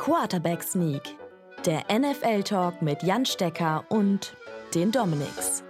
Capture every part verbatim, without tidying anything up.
Quarterback Sneak, der N F L-Talk mit Jan Stecker und den Dominics.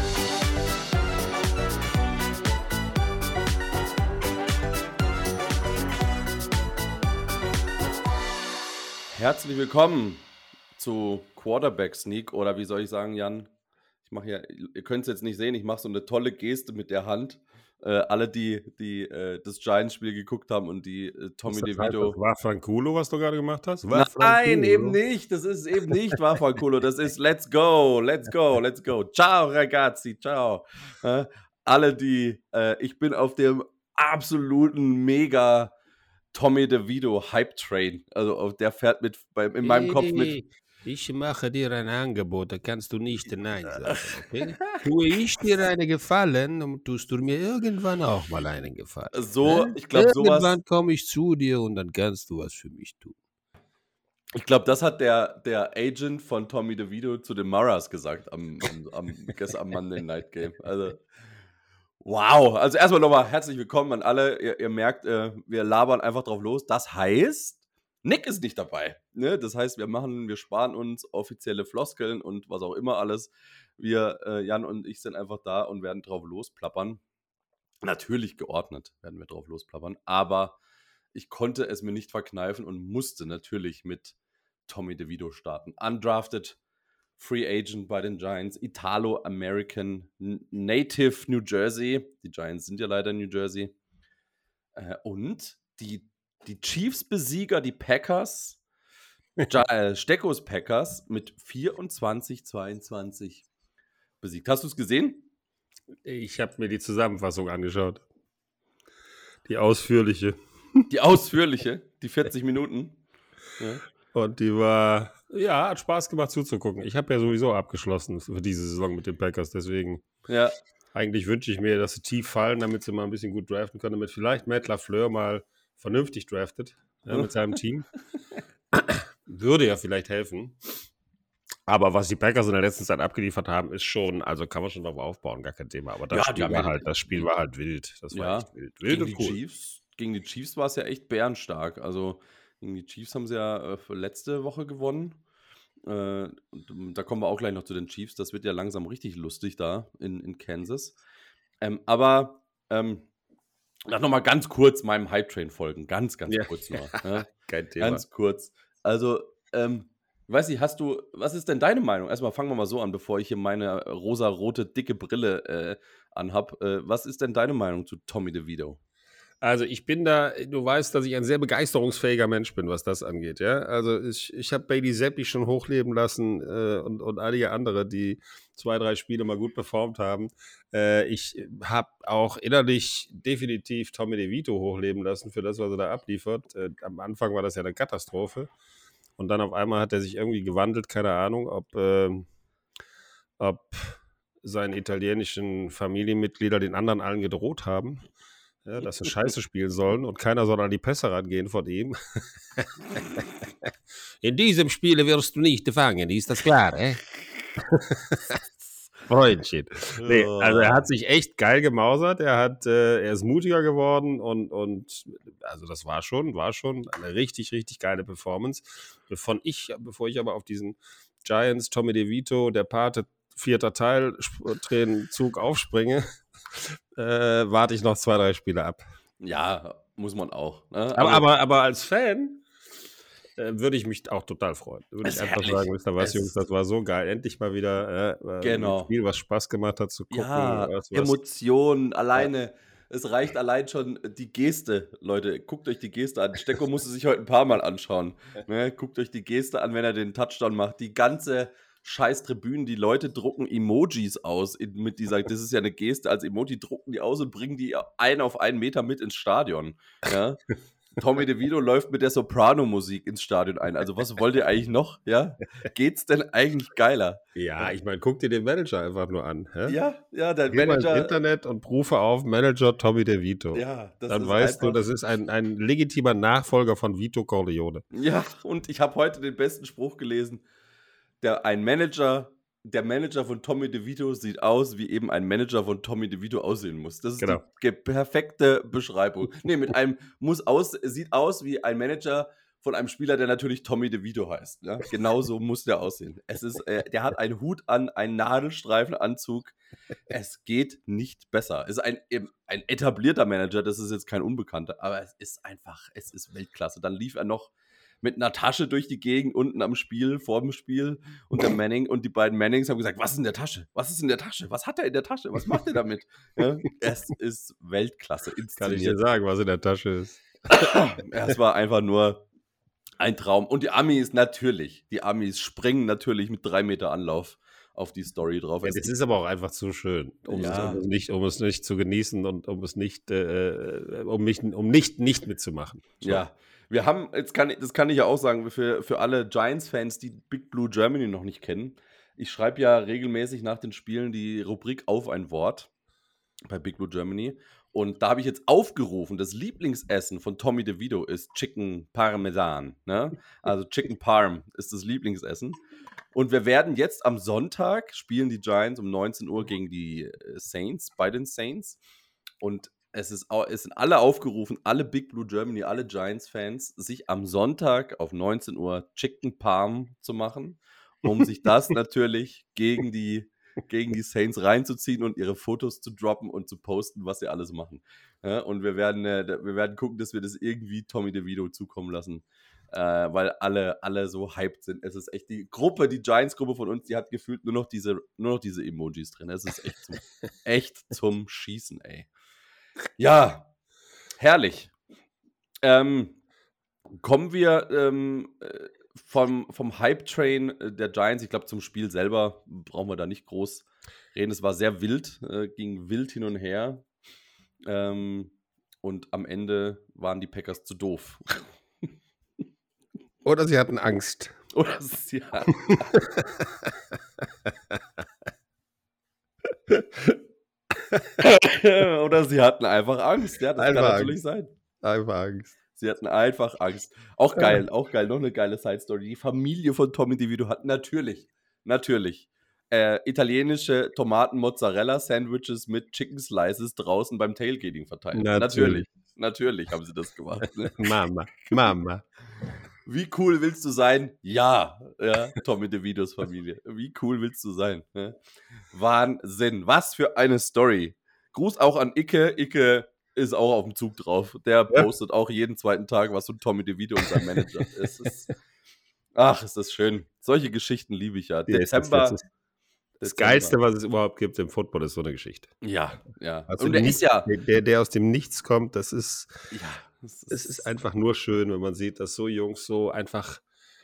Herzlich willkommen zu Quarterback Sneak, oder wie soll ich sagen, Jan? Ich mache ja, ihr könnt es jetzt nicht sehen, ich mache so eine tolle Geste mit der Hand. Äh, alle, die, die äh, das Giants-Spiel geguckt haben und die äh, Tommy das DeVito. Heißt, das war Frankulo, was du gerade gemacht hast? War Nein, eben nicht. Das ist eben nicht war Frankulo. Das ist Let's go, let's go, let's go. Ciao, ragazzi, ciao. Äh, alle, die, äh, ich bin auf dem absoluten mega Tommy DeVito Hype Train. Also der fährt mit bei, in meinem hey, Kopf mit. Ich mache dir ein Angebot, da kannst du nicht Nein sagen, okay? Tue ich dir einen Gefallen, dann tust du mir irgendwann auch mal einen Gefallen. So, ne? ich glaube sowas. Irgendwann komme ich zu dir und dann kannst du was für mich tun. Ich glaube, das hat der, der Agent von Tommy DeVito zu den Maras gesagt am, am, am, gestern am Monday Night Game. Also, wow. Also erstmal nochmal herzlich willkommen an alle. Ihr, ihr merkt, äh, wir labern einfach drauf los. Das heißt, Nick ist nicht dabei. Ne? Das heißt, wir machen, wir sparen uns offizielle Floskeln und was auch immer alles. Wir, äh, Jan und ich, sind einfach da und werden drauf losplappern. Natürlich geordnet werden wir drauf losplappern, aber ich konnte es mir nicht verkneifen und musste natürlich mit Tommy DeVito starten. Undrafted Free Agent bei den Giants, Italo-American, Native New Jersey. Die Giants sind ja leider New Jersey. Äh, und die, die Chiefs-Besieger, die Packers, äh, Steckos Packers mit vierundzwanzig zweiundzwanzig besiegt. Hast du es gesehen? Ich habe mir die Zusammenfassung angeschaut. Die ausführliche. Die ausführliche, die vierzig Minuten. Ja. Und die war, ja, hat Spaß gemacht zuzugucken. Ich habe ja sowieso abgeschlossen für diese Saison mit den Packers, deswegen. Ja. Eigentlich wünsche ich mir, dass sie tief fallen, damit sie mal ein bisschen gut draften können, damit vielleicht Matt LaFleur mal vernünftig draftet, ja, mit seinem Team. Würde ja vielleicht helfen. Aber was die Packers in der letzten Zeit abgeliefert haben, ist schon, also kann man schon darauf aufbauen, gar kein Thema. Aber das, Ja, Spiel, die war haben- halt, das Spiel war halt wild. Das war Ja, echt wild. Wild Gegen und die cool. Chiefs, gegen die Chiefs war es ja echt bärenstark. Also gegen die Chiefs haben sie ja äh, für letzte Woche gewonnen. Äh, und da kommen wir auch gleich noch zu den Chiefs. Das wird ja langsam richtig lustig da in, in Kansas. Ähm, aber ähm, lass noch mal ganz kurz meinem Hype-Train folgen. Ganz, ganz Ja. kurz noch. Ja? Kein Thema. Ganz kurz. Also, ähm, ich weiß nicht, hast du, was ist denn deine Meinung? Erstmal fangen wir mal so an, bevor ich hier meine rosa-rote, dicke Brille äh, anhab. Äh, was ist denn deine Meinung zu Tommy DeVito? Also ich bin da, du weißt, dass ich ein sehr begeisterungsfähiger Mensch bin, was das angeht, ja. Also ich, ich habe Bailey Zappi schon hochleben lassen äh, und, und einige andere, die zwei, drei Spiele mal gut performt haben. Äh, ich habe auch innerlich definitiv Tommy DeVito hochleben lassen für das, was er da abliefert. Äh, am Anfang war das ja eine Katastrophe. Und dann auf einmal hat er sich irgendwie gewandelt, keine Ahnung, ob, äh, ob seine italienischen Familienmitglieder den anderen allen gedroht haben. Ja, dass sie Scheiße spielen sollen und keiner soll an die Pässe rangehen von ihm. In diesem Spiel wirst du nicht gefangen, ist das klar, eh? Freundchen. Nee, also er hat sich echt geil gemausert, er, hat, äh, er ist mutiger geworden und, und also das war schon, war schon eine richtig, richtig geile Performance. Bevor ich, bevor ich aber auf diesen Giants, Tommy DeVito, der Pate, vierter Teil, Tränenzug aufspringe, äh, warte ich noch zwei, drei Spiele ab. Ja, muss man auch. Ne? Aber, Also, aber, aber als Fan äh, würde ich mich auch total freuen. Würde Es ich ist einfach herrlich. sagen, wisst ihr was, Es- Jungs, das war so geil. Endlich mal wieder äh, Genau. ein Spiel, was Spaß gemacht hat zu gucken. ja, was, was, Emotionen, alleine. Es reicht allein schon die Geste, Leute. Guckt euch die Geste an. Stecko musste sich heute ein paar Mal anschauen. Ne? Guckt euch die Geste an, wenn er den Touchdown macht. Die ganze scheiß Tribünen, die Leute drucken Emojis aus in, mit dieser, das ist ja eine Geste, als Emoji drucken die aus und bringen die ein auf einen Meter mit ins Stadion. Ja? Tommy DeVito läuft mit der Soprano-Musik ins Stadion ein. Also was wollt ihr eigentlich noch? Ja? Geht's denn eigentlich geiler? ja, ich meine, guck dir den Manager einfach nur an. Hä? Ja, ja, der Geh mal ins Manager. Internet und rufe auf Manager Tommy DeVito. Ja, das Dann ist weißt du, einfach- das ist ein, ein legitimer Nachfolger von Vito Corleone. Ja, und ich habe heute den besten Spruch gelesen. Der, ein Manager, der Manager von Tommy DeVito sieht aus, wie eben ein Manager von Tommy DeVito aussehen muss. Das ist Genau. die ge- perfekte Beschreibung. Nee, mit einem muss aus, sieht aus wie ein Manager von einem Spieler, der natürlich Tommy DeVito heißt. Ne? Genauso muss der aussehen. Es ist, äh, der hat einen Hut an, einen Nadelstreifenanzug. Es geht nicht besser. Es ist ein, ein etablierter Manager, das ist jetzt kein Unbekannter, aber es ist einfach, es ist Weltklasse. Dann lief er noch mit einer Tasche durch die Gegend unten am Spiel, vor dem Spiel und der Manning und die beiden Mannings haben gesagt, was ist in der Tasche? Was ist in der Tasche? Was hat er in der Tasche? Was macht er damit? Ja, es ist Weltklasse inszeniert. Kann ich dir sagen, was in der Tasche ist? Es war einfach nur ein Traum. Und die Amis natürlich, die Amis springen natürlich mit drei Meter Anlauf auf die Story drauf. Ja, das ist aber auch einfach zu schön, um, Ja. es, um, es, nicht, um es nicht zu genießen und um es nicht, äh, um, mich, um nicht, nicht mitzumachen. So. Ja, wir haben, jetzt kann, ich- das kann ich ja auch sagen, für, für alle Giants-Fans, die Big Blue Germany noch nicht kennen. Ich schreibe ja regelmäßig nach den Spielen die Rubrik auf ein Wort bei Big Blue Germany. Und da habe ich jetzt aufgerufen, das Lieblingsessen von Tommy DeVito ist Chicken Parmesan. Ne? Also Chicken Parm ist das Lieblingsessen. Und wir werden jetzt am Sonntag spielen die Giants um neunzehn Uhr gegen die äh, Saints, bei den Saints. Und es, ist, au- es sind alle aufgerufen, alle Big Blue Germany, alle Giants-Fans, sich am Sonntag auf neunzehn Uhr Chicken Parm zu machen, um sich das natürlich gegen die, gegen die Saints reinzuziehen und ihre Fotos zu droppen und zu posten, was sie alles machen. Ja, und wir werden, äh, da- wir werden gucken, dass wir das irgendwie Tommy DeVito zukommen lassen, äh, weil alle, alle so hyped sind. Es ist echt die Gruppe, die Giants-Gruppe von uns, die hat gefühlt nur noch diese, nur noch diese Emojis drin. Es ist echt zum, echt zum Schießen, ey. Ja, herrlich. Ähm, kommen wir ähm, äh, vom, vom Hype-Train äh, der Giants, ich glaube, zum Spiel selber brauchen wir da nicht groß reden. Es war sehr wild, äh, ging wild hin und her. Ähm, und am Ende waren die Packers zu doof. Oder sie hatten Angst. Oder sie hatten Oder sie hatten einfach Angst. Ja, das Einfach kann natürlich Angst. sein. Einfach Angst. Sie hatten einfach Angst. Auch geil, auch geil. Noch eine geile Side-Story. Die Familie von Tommy DeVito hat natürlich, natürlich äh, italienische Tomaten-Mozzarella-Sandwiches mit Chicken Slices draußen beim Tailgating verteilt. Natürlich. Natürlich, natürlich haben sie das gemacht. Ne? Mama, Mama. Wie cool willst du sein? Ja, ja, Tommy DeVitos Familie. Wie cool willst du sein? Ne? Wahnsinn. Was für eine Story. Gruß auch an Icke. Icke ist auch auf dem Zug drauf. Der Ja. postet auch jeden zweiten Tag was von Tommy DeVito und seinem Manager. Es ist, ach, ist das schön. Solche Geschichten liebe ich ja. Ja, es ist- Dezember. es ist- Das Geilste, was es überhaupt gibt im Football, ist so eine Geschichte. Ja, ja. Also und der nicht- ist ja. Der, der aus dem Nichts kommt, das ist, Ja, es es ist einfach nur schön, wenn man sieht, dass so Jungs so einfach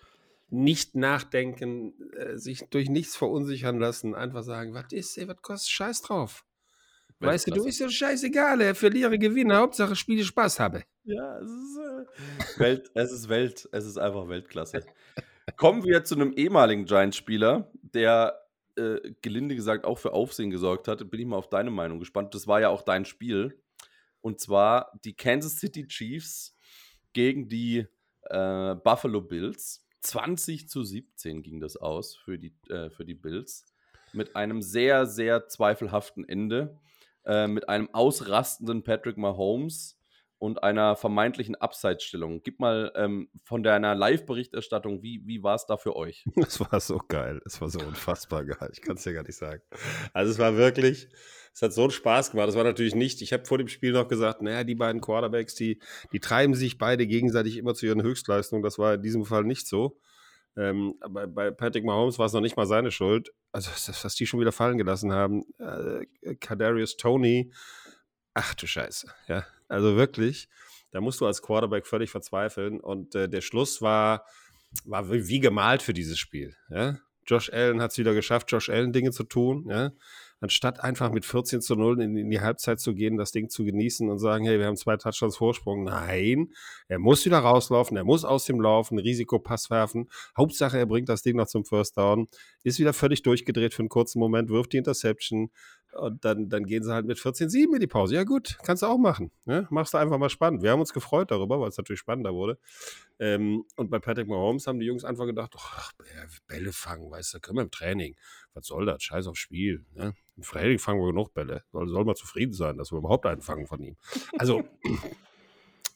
nicht nachdenken, äh, sich durch nichts verunsichern lassen, einfach sagen, was ist, ey, was kostet Scheiß drauf. Weißt du, du Weltklasse. ist ja scheißegal, er verliere, gewinne, Hauptsache Spiele Spaß habe. Ja, es ist, äh, Welt, es ist Welt, es ist einfach Weltklasse. Kommen wir zu einem ehemaligen Giants-Spieler, der äh, gelinde gesagt auch für Aufsehen gesorgt hat. Bin ich mal auf deine Meinung gespannt. Das war ja auch dein Spiel. Und zwar die Kansas City Chiefs gegen die äh, Buffalo Bills. zwanzig zu siebzehn ging das aus für die, äh, für die Bills. Mit einem sehr, sehr zweifelhaften Ende. Äh, mit einem ausrastenden Patrick Mahomes und einer vermeintlichen Abseitsstellung. Gib mal ähm, von deiner Live-Berichterstattung, wie, wie war es da für euch? Das war so geil. Es war so unfassbar geil. Ich kann es dir gar nicht sagen. Also es war wirklich, es hat so einen Spaß gemacht. Es war natürlich nicht, ich habe vor dem Spiel noch gesagt, naja, die beiden Quarterbacks, die, die treiben sich beide gegenseitig immer zu ihren Höchstleistungen. Das war in diesem Fall nicht so. Ähm, aber bei Patrick Mahomes war es noch nicht mal seine Schuld. Also das, was die schon wieder fallen gelassen haben. Äh, Kadarius Toney, ach du Scheiße. Ja, also wirklich, da musst du als Quarterback völlig verzweifeln. Und äh, der Schluss war, war wie wie gemalt für dieses Spiel. Ja? Josh Allen hat es wieder geschafft, Josh Allen Dinge zu tun. Ja? Anstatt einfach mit vierzehn zu null in, in die Halbzeit zu gehen, das Ding zu genießen und sagen, hey, wir haben zwei Touchdowns Vorsprung. Nein, er muss wieder rauslaufen, er muss aus dem Laufen, Risikopass werfen. Hauptsache, er bringt das Ding noch zum First Down, ist wieder völlig durchgedreht für einen kurzen Moment, wirft die Interception und dann, dann gehen sie halt mit vierzehn sieben in die Pause. Ja gut, kannst du auch machen. Ne? Machst du einfach mal spannend. Wir haben uns gefreut darüber, weil es natürlich spannender wurde. Ähm, und bei Patrick Mahomes haben die Jungs einfach gedacht, ach, Bälle fangen, weißt du, können wir im Training. Was soll das? Scheiß aufs Spiel. Ne? Im Training fangen wir genug Bälle. Soll, soll mal zufrieden sein, dass wir überhaupt einen fangen von ihm. Also,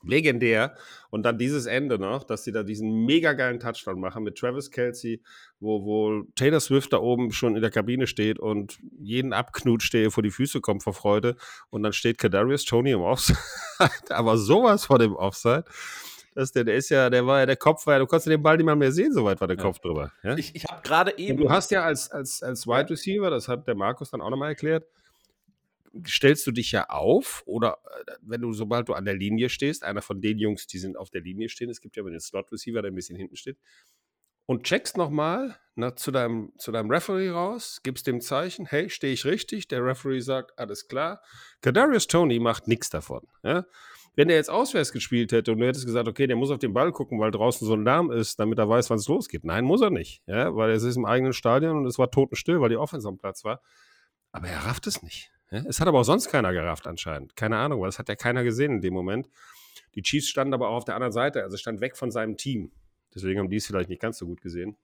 legendär. Und dann dieses Ende noch, dass sie da diesen mega geilen Touchdown machen mit Travis Kelce, wo, wo Taylor Swift da oben schon in der Kabine steht und jeden abknutscht, der ihr vor die Füße kommt vor Freude. Und dann steht Kadarius Toney im Offside, aber sowas von dem Offside. Das, der, der ist ja, der war ja, der Kopf war ja, du konntest den Ball nicht mal mehr sehen, soweit war der ja. Kopf drüber. Ja? Ich, ich habe gerade eben. Und du hast ja als, als, als Wide Receiver, das hat der Markus dann auch nochmal erklärt, stellst du dich ja auf oder wenn du, sobald du an der Linie stehst, einer von den Jungs, die sind auf der Linie stehen, es gibt ja immer den Slot-Receiver, der ein bisschen hinten steht, und checkst nochmal zu deinem, zu deinem Referee raus, gibst dem Zeichen, hey, stehe ich richtig? Der Referee sagt, alles klar. Kadarius Toney macht nichts davon. Ja? Wenn der jetzt auswärts gespielt hätte und du hättest gesagt, okay, der muss auf den Ball gucken, weil draußen so ein Lärm ist, damit er weiß, wann es losgeht. Nein, muss er nicht, ja? Weil es ist im eigenen Stadion und es war totenstill, weil die Offense am Platz war. Aber er rafft es nicht. Ja? Es hat aber auch sonst keiner gerafft anscheinend. Keine Ahnung, weil das hat ja keiner gesehen in dem Moment. Die Chiefs standen aber auch auf der anderen Seite, also stand weg von seinem Team. Deswegen haben die es vielleicht nicht ganz so gut gesehen.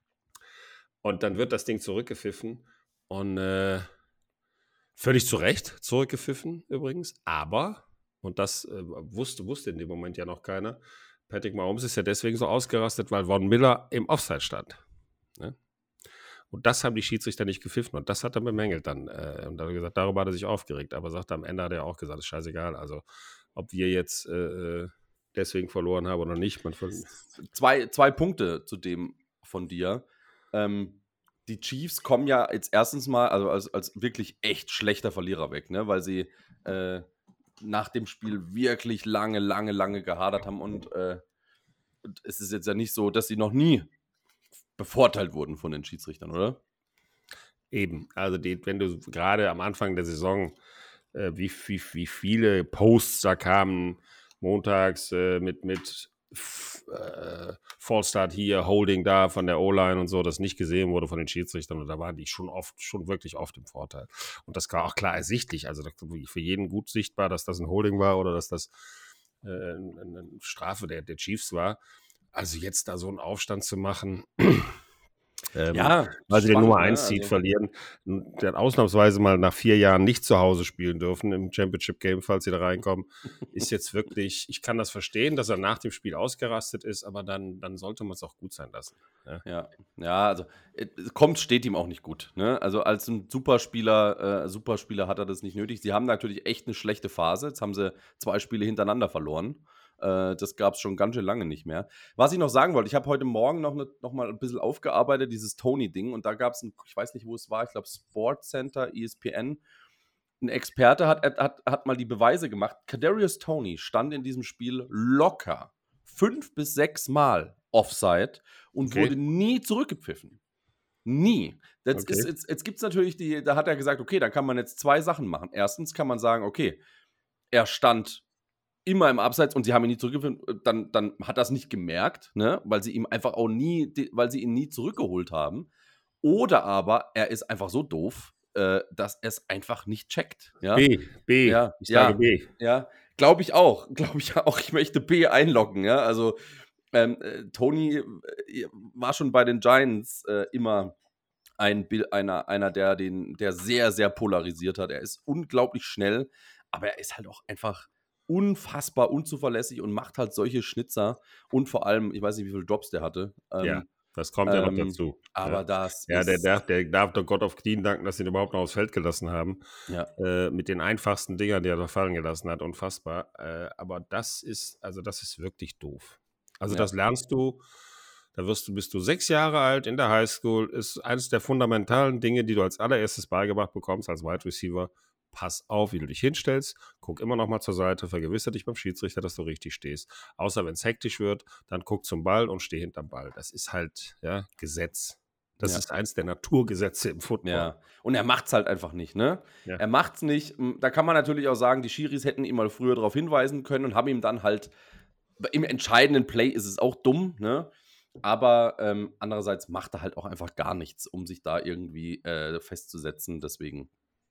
Und dann wird das Ding zurückgepfiffen und äh, völlig zu Recht zurückgepfiffen übrigens. Aber, und das äh, wusste, wusste in dem Moment ja noch keiner, Patrick Mahomes ist ja deswegen so ausgerastet, weil Von Miller im Offside stand. Ne? Und das haben die Schiedsrichter nicht gepfiffen und das hat er bemängelt dann. Äh, und da hat er gesagt, darüber hat er sich aufgeregt. Aber sagte, am Ende hat er auch gesagt, ist scheißegal. Also ob wir jetzt äh, deswegen verloren haben oder nicht. Man zwei, zwei Punkte zu dem von dir. Ähm, die Chiefs kommen ja jetzt erstens mal also als, als wirklich echt schlechter Verlierer weg, ne? Weil sie äh, nach dem Spiel wirklich lange, lange, lange gehadert haben und, äh, und es ist jetzt ja nicht so, dass sie noch nie bevorteilt wurden von den Schiedsrichtern, oder? Eben, also die, wenn du gerade am Anfang der Saison äh, wie, wie, wie viele Posts da kamen, montags äh, mit, mit äh, Fallstart hier, Holding da von der O-Line und so, das nicht gesehen wurde von den Schiedsrichtern und da waren die schon oft, schon wirklich oft im Vorteil. Und das war auch klar ersichtlich, also für jeden gut sichtbar, dass das ein Holding war oder dass das äh, eine, eine Strafe der, der Chiefs war. Also jetzt da so einen Aufstand zu machen, Ähm, ja, weil sie den Nummer eins ne? Seed Also, verlieren, dann ausnahmsweise mal nach vier Jahren nicht zu Hause spielen dürfen im Championship-Game, falls sie da reinkommen, ist jetzt wirklich, ich kann das verstehen, dass er nach dem Spiel ausgerastet ist, aber dann, dann sollte man es auch gut sein lassen. Ja, ja, ja, also es kommt, steht ihm auch nicht gut. Ne? Also als ein Superspieler, äh, Superspieler hat er das nicht nötig. Sie haben natürlich echt eine schlechte Phase. Jetzt haben sie zwei Spiele hintereinander verloren. Äh, das gab es schon ganz schön lange nicht mehr. Was ich noch sagen wollte, ich habe heute Morgen noch, ne, noch mal ein bisschen aufgearbeitet, dieses Toney-Ding. Und da gab es, ich weiß nicht, wo es war, ich glaube Sportscenter, E S P N. Ein Experte hat, hat, hat mal die Beweise gemacht. Kadarius Toney stand in diesem Spiel locker fünf bis sechs Mal Offside und Okay. wurde nie zurückgepfiffen. Nie. Das Okay. ist, jetzt jetzt gibt es natürlich die, da hat er gesagt, okay, da kann man jetzt zwei Sachen machen. Erstens kann man sagen, okay, er stand immer im Abseits und sie haben ihn nie zurückgepfiffen, dann, dann hat er es nicht gemerkt, ne? Weil sie ihm einfach auch nie, die- weil sie ihn nie zurückgeholt haben. Oder aber er ist einfach so doof, äh, dass er es einfach nicht checkt. Ja, B, B, ja, ich ja, sage B. ja. Glaube ich auch. Glaube ich auch. Ich möchte B einloggen, ja. Also ähm, äh, Tony äh, war schon bei den Giants äh, immer ein Bil- einer, einer der, den, der sehr, sehr polarisiert hat. Er ist unglaublich schnell, aber er ist halt auch einfach unfassbar unzuverlässig und macht halt solche Schnitzer. Und vor allem, ich weiß nicht, wie viele Drops der hatte. Ähm, Ja, das kommt ja noch ähm, dazu. Aber ja. das Ja, der, ist. der, der darf doch Gott auf Knien danken, dass sie ihn überhaupt noch aufs Feld gelassen haben. Ja. Äh, mit den einfachsten Dingern, die er da fallen gelassen hat, unfassbar. Äh, aber das ist, also das ist wirklich doof. Also Ja. das lernst du, da wirst du, bist du sechs Jahre alt in der Highschool, ist eines der fundamentalen Dinge, die du als allererstes beigebracht bekommst als Wide Receiver. Pass auf, wie du dich hinstellst, guck immer noch mal zur Seite, vergewissere dich beim Schiedsrichter, dass du richtig stehst. Außer wenn es hektisch wird, dann guck zum Ball und steh hinterm Ball. Das ist halt ja, Gesetz. Das Ja. ist eins der Naturgesetze im Football. Ja, und er macht's halt einfach nicht, ne? Ja. Er macht's nicht. M, Da kann man natürlich auch sagen, die Schiris hätten ihn mal früher darauf hinweisen können und haben ihm dann halt im entscheidenden Play ist es auch dumm, ne? Aber ähm, andererseits macht er halt auch einfach gar nichts, um sich da irgendwie äh, festzusetzen. Deswegen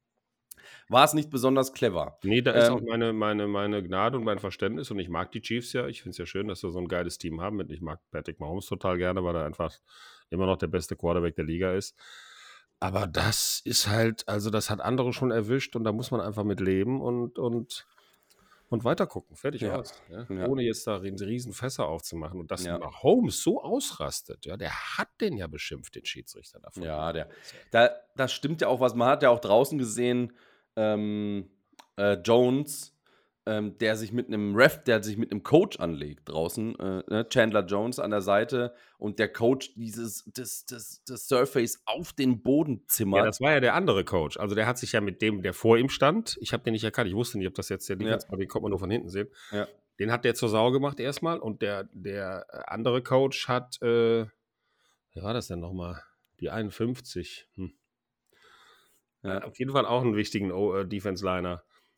war es nicht besonders clever. Nee, da ist Ähm, auch meine, meine, meine Gnade und mein Verständnis und ich mag die Chiefs ja. Ich finde es ja schön, dass wir so ein geiles Team haben. Ich mag Patrick Mahomes total gerne, weil er einfach immer noch der beste Quarterback der Liga ist. Aber das ist halt, also das hat andere schon erwischt und da muss man einfach mit leben und, und, und weiter gucken. Fertig Ja. aus. Ja? Ja. Ohne jetzt da riesen riesen Fässer aufzumachen. Und dass Ja. Mahomes so ausrastet, ja, der hat den ja beschimpft, den Schiedsrichter davon. Ja, der, da, das stimmt ja auch was. Man hat ja auch draußen gesehen, ähm, äh, Jones, ähm, der sich mit einem Ref, der sich mit einem Coach anlegt draußen, äh, ne? Chandler Jones an der Seite und der Coach dieses das, das, das Surface auf den Boden zimmert. Ja, das war ja der andere Coach. Also der hat sich ja mit dem, der vor ihm stand, ich habe den nicht erkannt, ich wusste nicht, ob das jetzt der Defense war, den konnte man nur von hinten sehen. Ja. Den hat der zur Sau gemacht erstmal und der, der andere Coach hat, äh, wie war das denn nochmal? Die einundfünfzig. Hm. Ja. Auf jeden Fall auch einen wichtigen oh, äh, Defense-Liner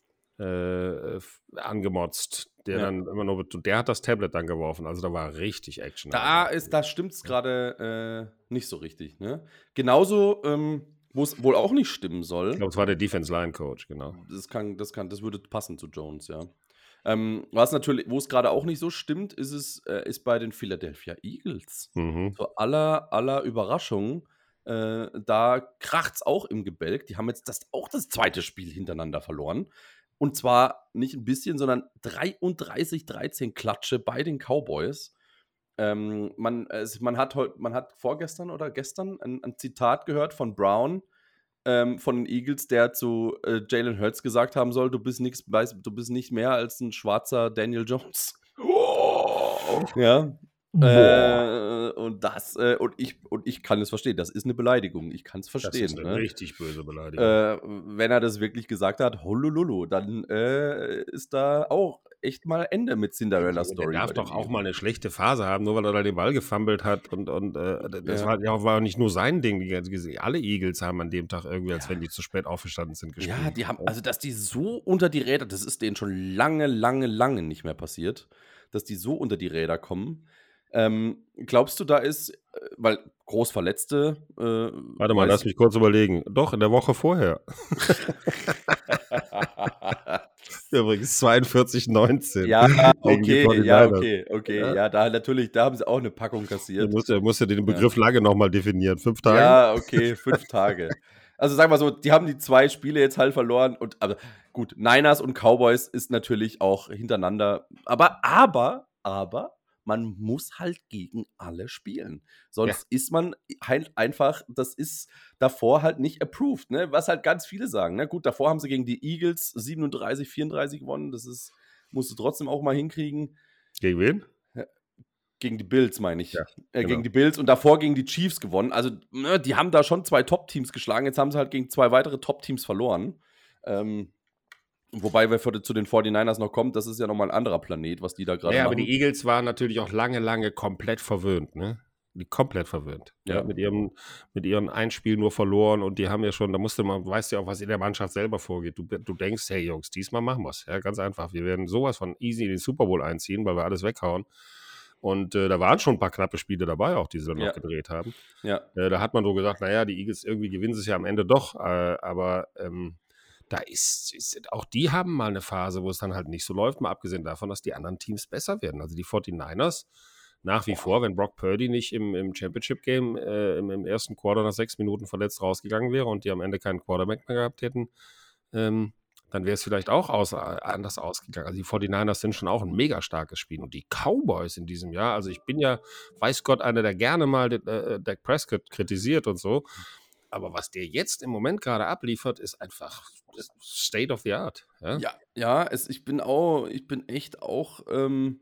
äh, angemotzt. Der Ja. dann immer nur, der hat das Tablet dann geworfen, also da war richtig Action. Da ist, da stimmt es gerade äh, nicht so richtig. Ne? Genauso, ähm, wo es wohl auch nicht stimmen soll. Ich glaube, es war der Defense-Line-Coach, genau. Das kann, das kann, das würde passen zu Jones, ja. Ähm, was natürlich, wo es gerade auch nicht so stimmt, ist es, äh, ist bei den Philadelphia Eagles. Mhm. Zu aller, aller Überraschung, äh, da kracht's auch im Gebälk. Die haben jetzt das, auch das zweite Spiel hintereinander verloren. Und zwar nicht ein bisschen, sondern dreiunddreißig dreizehn Klatsche bei den Cowboys. Ähm, man, es, man, hat heut, man hat vorgestern oder gestern ein, ein Zitat gehört von Brown, ähm, von den Eagles, der zu äh, Jalen Hurts gesagt haben soll, du bist, nix, du bist nicht mehr als ein schwarzer Daniel Jones. Oh. Ja. Äh, und das, äh, und ich, und ich kann es verstehen. Das ist eine Beleidigung. Ich kann es verstehen. Das ist eine ne? richtig böse Beleidigung. Äh, wenn er das wirklich gesagt hat, holololo, dann äh, ist da auch echt mal Ende mit Cinderella Story. Der darf doch auch mal eine schlechte Phase haben, nur weil er da den Ball gefummelt hat. Und, und äh, das Ja. war ja war nicht nur sein Ding. Die ganze, alle Eagles haben an dem Tag irgendwie, als wenn die zu spät aufgestanden sind, gespielt. Ja, die haben, also dass die so unter die Räder, das ist denen schon lange, lange, lange nicht mehr passiert, dass die so unter die Räder kommen. Ähm, glaubst du, da ist, äh, weil groß Verletzte. Äh, Warte mal, weiß- lass mich kurz überlegen. Doch, in der Woche vorher. Übrigens zweiundvierzig neunzehn. Ja, Gegen die okay, ja, forty-niners. okay, okay. Ja. Ja, da natürlich, da haben sie auch eine Packung Du kassiert. musst ja, musst ja den Begriff lange nochmal definieren. Fünf Tage? Ja, okay, fünf Tage. Also sag mal so, die haben die zwei Spiele jetzt halt verloren und aber gut, Niners und Cowboys ist natürlich auch hintereinander, aber aber aber man muss halt gegen alle spielen. Sonst ist man halt einfach, das ist davor halt nicht approved, ne? Was halt ganz viele sagen, ne? Gut, davor haben sie gegen die Eagles siebenunddreißig vierunddreißig gewonnen, das ist musst du trotzdem auch mal hinkriegen. Gegen wen? Gegen die Bills, meine ich. Ja, äh, genau. Gegen die Bills und davor gegen die Chiefs gewonnen. Also, ne, die haben da schon zwei Top-Teams geschlagen. Jetzt haben sie halt gegen zwei weitere Top-Teams verloren. Ähm, wobei wir für, zu den forty-niners noch kommen, das ist ja nochmal ein anderer Planet, was die da gerade Ja, machen. aber die Eagles waren natürlich auch lange, lange komplett verwöhnt, ne? Die komplett verwöhnt. Ja. Ja. mit ihrem, mit ihren Einspielen nur verloren und die haben ja schon, da musste man, weißt ja auch, was in der Mannschaft selber vorgeht. Du, du denkst, hey Jungs, diesmal machen wir es. Ja, ganz einfach. Wir werden sowas von easy in den Super Bowl einziehen, weil wir alles weghauen. Und äh, da waren schon ein paar knappe Spiele dabei, auch die sie dann Ja. noch gedreht haben. Ja, Äh, da hat man so gesagt, naja, die Eagles irgendwie gewinnen sie es ja am Ende doch, äh, aber ähm, da ist, ist, auch die haben mal eine Phase, wo es dann halt nicht so läuft, mal abgesehen davon, dass die anderen Teams besser werden. Also die forty-niners nach wie vor, wenn Brock Purdy nicht im, im Championship-Game äh, im, im ersten Quarter nach sechs Minuten verletzt rausgegangen wäre und die am Ende keinen Quarterback mehr gehabt hätten, ähm, dann wäre es vielleicht auch aus, anders ausgegangen. Also die forty-niners sind schon auch ein mega starkes Spiel. Und die Cowboys in diesem Jahr, also ich bin ja, weiß Gott, einer, der gerne mal äh, Dak Prescott kritisiert und so. Aber was der jetzt im Moment gerade abliefert, ist einfach State of the Art. Ja, ja, ja es, ich bin auch, ich bin echt auch ähm,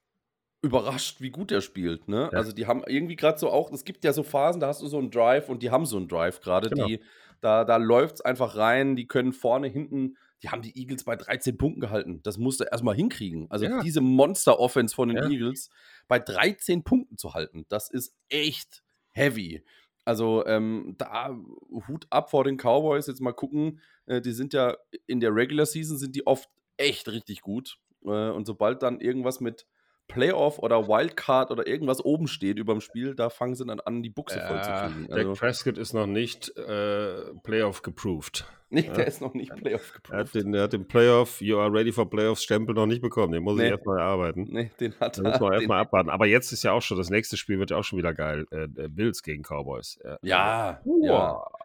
überrascht, wie gut er spielt. Ne? Ja. Also die haben irgendwie gerade so auch, es gibt ja so Phasen, da hast du so einen Drive und die haben so einen Drive gerade. Genau. Die Da, da läuft es einfach rein, die können vorne, hinten, die haben die Eagles bei dreizehn Punkten gehalten. Das musst du erstmal hinkriegen. Also Ja. diese Monster-Offense von den Ja. Eagles bei dreizehn Punkten zu halten, das ist echt heavy. Also ähm, da Hut ab vor den Cowboys, jetzt mal gucken, äh, die sind ja in der Regular Season sind die oft echt richtig gut. Äh, und sobald dann irgendwas mit Playoff oder Wildcard oder irgendwas oben steht über dem Spiel, da fangen sie dann an, die Buchse voll zu Ja, kriegen. Dak Also, Prescott ist noch nicht äh, Playoff geproved. nee, Ja. der ist noch nicht Playoff Er hat, geproved. den, er hat den Playoff, You are ready for Playoffs Stempel noch nicht bekommen. Den muss Nee. ich erstmal erarbeiten. Nee, den hat Da müssen wir er. Den, erstmal abwarten. Aber jetzt ist ja auch schon, das nächste Spiel wird ja auch schon wieder geil. Äh, Bills gegen Cowboys. Ja, ja, Uah. ja.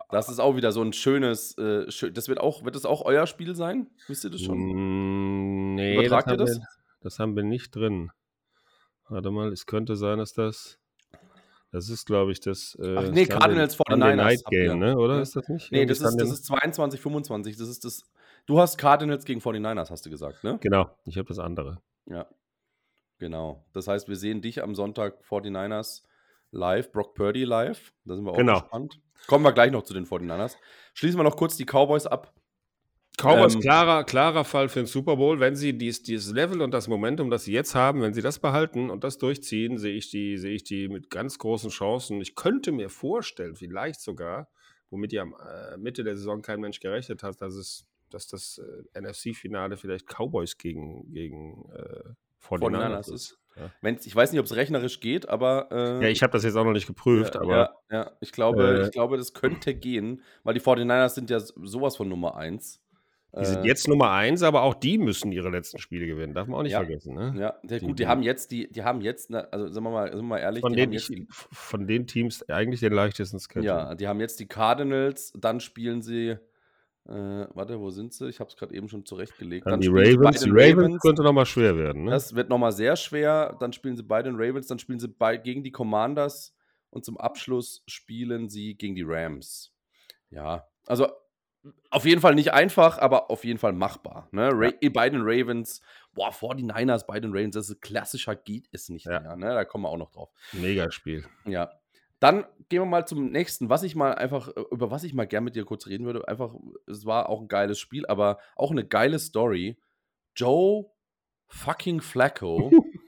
Das ist auch wieder so ein schönes, äh, schö das wird auch wird das auch euer Spiel sein? Wisst ihr das schon? Hm, ne, das Übertragt ihr haben wir das? das haben wir nicht drin. Warte mal, es könnte sein, dass das das ist, glaube ich, das, Ach äh, nee, Sunday Cardinals Sunday Forty-Niners Night habt ihr, Game, ne, oder ne? ist das nicht? Ne, Irgendwie das ist Sunday das ist zweiundzwanzig, fünfundzwanzig. Das ist das du hast Cardinals gegen Forty-Niners, hast du gesagt, ne? Genau, ich habe das andere. Ja, genau. Das heißt, wir sehen dich am Sonntag Forty-Niners live, Brock Purdy live. Da sind wir auch Genau. gespannt. Kommen wir gleich noch zu den Forty-Niners. Schließen wir noch kurz die Cowboys ab. Cowboys Ähm, klarer, klarer Fall für den Super Bowl. Wenn sie dies, dieses Level und das Momentum, das sie jetzt haben, wenn sie das behalten und das durchziehen, sehe ich die, sehe ich die mit ganz großen Chancen. Ich könnte mir vorstellen, vielleicht sogar, womit ja am äh, Mitte der Saison kein Mensch gerechnet hat, dass es, dass das äh, N F C-Finale vielleicht Cowboys gegen, gegen äh, Forty-Niners Forty-Niners ist. ist. Ja. Wenn's, ich weiß nicht, ob es rechnerisch geht, aber äh, Ja, ich habe das jetzt auch noch nicht geprüft, ja, aber ja, ja, ich glaube, äh, ich glaube, das könnte gehen, weil die Forty-Niners sind ja sowas von Nummer eins. die sind Äh, jetzt Nummer eins, aber auch die müssen ihre letzten Spiele gewinnen. Darf man auch nicht ja, vergessen. Ne? ja, ja, Die- gut, die die- haben jetzt, die, die haben jetzt, ne, also sagen wir mal, sind wir mal ehrlich, Von die den, haben jetzt ich, die, von den Teams eigentlich den leichtesten Schedule. ja, die haben jetzt die Cardinals, dann spielen sie, äh, warte, wo sind sie? Ich habe es gerade eben schon zurechtgelegt. Dann Dann die spielen sie bei Ravens. Die den Ravens Ravens. könnte nochmal schwer werden. Ne? Das wird nochmal sehr schwer. Dann spielen sie bei den Ravens, dann spielen sie bei, gegen die Commanders und zum Abschluss spielen sie gegen die Rams. Ja, also auf jeden Fall nicht einfach, aber auf jeden Fall machbar. Ne? Ra Ja. Bei den Ravens, boah, Forty-Niners bei den Ravens, das ist klassischer geht es nicht Ja. mehr. Ne? Da kommen wir auch noch drauf. Megaspiel. Ja. Dann gehen wir mal zum nächsten, was ich mal einfach, äh, über was ich mal gern mit dir kurz reden würde. Einfach, es war auch ein geiles Spiel, aber auch eine geile Story. Joe fucking Flacco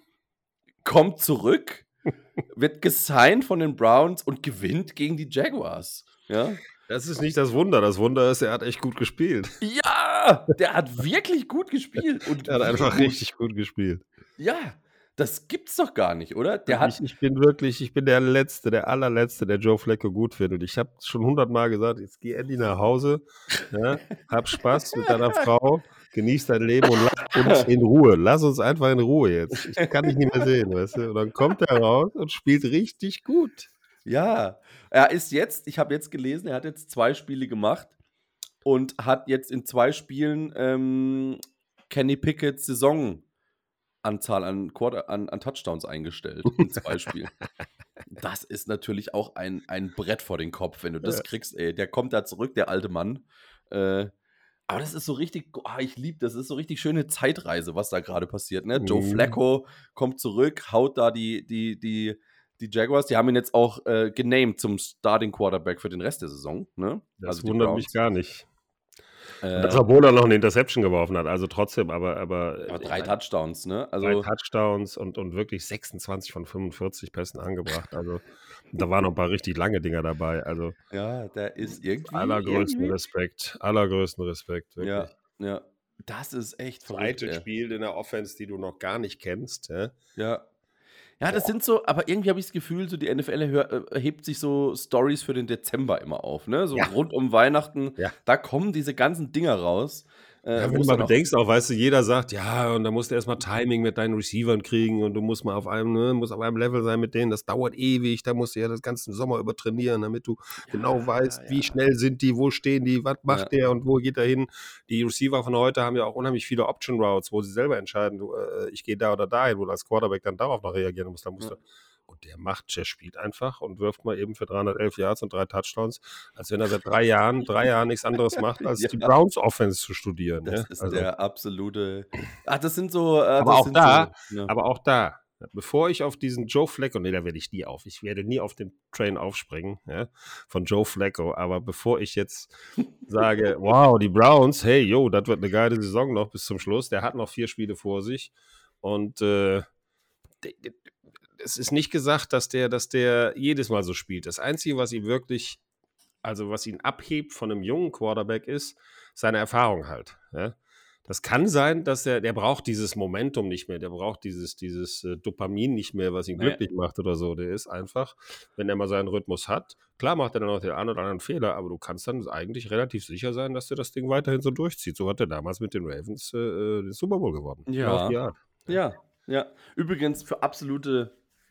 kommt zurück, wird gesigned von den Browns und gewinnt gegen die Jaguars. Ja, Das ist nicht das Wunder. Das Wunder ist, er hat echt gut gespielt. ja, der hat wirklich gut gespielt. Und Er hat wie einfach gut. richtig gut gespielt. Ja, das gibt's doch gar nicht, oder? Der hat, ich, ich bin wirklich, ich bin der Letzte, der allerletzte, der Joe Flacco gut findet. Ich habe schon hundertmal gesagt, jetzt geh endlich nach Hause, ja, hab Spaß mit deiner Frau, genieß dein Leben und lass uns in Ruhe. Lass uns einfach in Ruhe jetzt. Ich kann dich nicht mehr sehen, weißt du? Und dann kommt er raus und spielt richtig gut. ja, er ist jetzt, ich habe jetzt gelesen, er hat jetzt zwei Spiele gemacht und hat jetzt in zwei Spielen ähm, Kenny Pickett's Saisonanzahl an, Quarter, an, an Touchdowns eingestellt in zwei Spielen. Das ist natürlich auch ein, ein Brett vor den Kopf, wenn du das Ja. kriegst, ey. Der kommt da zurück, der alte Mann. Äh, aber das ist so richtig, oh, ich liebe das, das ist so richtig schöne Zeitreise, was da gerade passiert. Ne? Joe Mhm. Flacco kommt zurück, haut da die, die, die, die Jaguars, die haben ihn jetzt auch äh, genamed zum Starting Quarterback für den Rest der Saison. Ne? Das die wundert mich Browns. gar nicht. Äh, Und das, obwohl er noch eine Interception geworfen hat. Also trotzdem, aber, aber, aber ich drei meine, Touchdowns, ne? drei Also, Touchdowns und, und wirklich sechsundzwanzig von fünfundvierzig Pässen angebracht. Also da waren noch ein paar richtig lange Dinger dabei. Also ja, der ist irgendwie. allergrößten irgendwie Respekt. Allergrößten Respekt, ja, wirklich. ja. Das ist echt verrückt. Zweite ey. Spiel in der Offense, die du noch gar nicht kennst. Ja? Ja. Ja, das sind so, aber irgendwie habe ich das Gefühl, so die N F L hör, äh, hebt sich so Stories für den Dezember immer auf, ne? So Ja. rund um Weihnachten, Ja. da kommen diese ganzen Dinger raus. Äh, Ja, wo wenn es du mal dann auch- bedenkst, auch, weißt du, jeder sagt, ja, und da musst du erstmal Timing mit deinen Receivern kriegen und du musst mal auf einem, ne, musst auf einem Level sein mit denen, das dauert ewig, da musst du ja das ganze Sommer über trainieren, damit du genau weißt, ja. wie schnell sind die, wo stehen die, was macht Ja. der und wo geht er hin. Die Receiver von heute haben ja auch unheimlich viele Option Routes, wo sie selber entscheiden, du, äh, ich gehe da oder dahin, wo du als Quarterback dann darauf noch reagieren musst. Da musst Ja. du, und der macht, der spielt einfach und wirft mal eben für dreihundertelf Yards und drei Touchdowns, als wenn er seit drei Jahren, drei Jahren nichts anderes macht, als Ja. die Browns Offense zu studieren. Das ja? ist Also, der absolute. Ach, das sind so. Äh, aber das auch sind da, so, ja. aber auch da, bevor ich auf diesen Joe Flacco, nee, da werde ich nie auf, ich werde nie auf den Train aufspringen, ja, von Joe Flacco, aber bevor ich jetzt sage, wow, die Browns, hey, yo, das wird eine geile Saison noch bis zum Schluss, der hat noch vier Spiele vor sich und äh, de- de- es ist nicht gesagt, dass der, dass der jedes Mal so spielt. Das Einzige, was ihn wirklich, also was ihn abhebt von einem jungen Quarterback ist, seine Erfahrung halt. Ja? Das kann sein, dass er, der braucht dieses Momentum nicht mehr, der braucht dieses, dieses äh, Dopamin nicht mehr, was ihn Nee. glücklich macht oder so. Der ist einfach, wenn er mal seinen Rhythmus hat, klar macht er dann auch den einen oder anderen Fehler, aber du kannst dann eigentlich relativ sicher sein, dass der das Ding weiterhin so durchzieht. So hat er damals mit den Ravens äh, äh, den Super Bowl gewonnen. Ja. Genau auf die Art. Ja, ja. Übrigens für absolute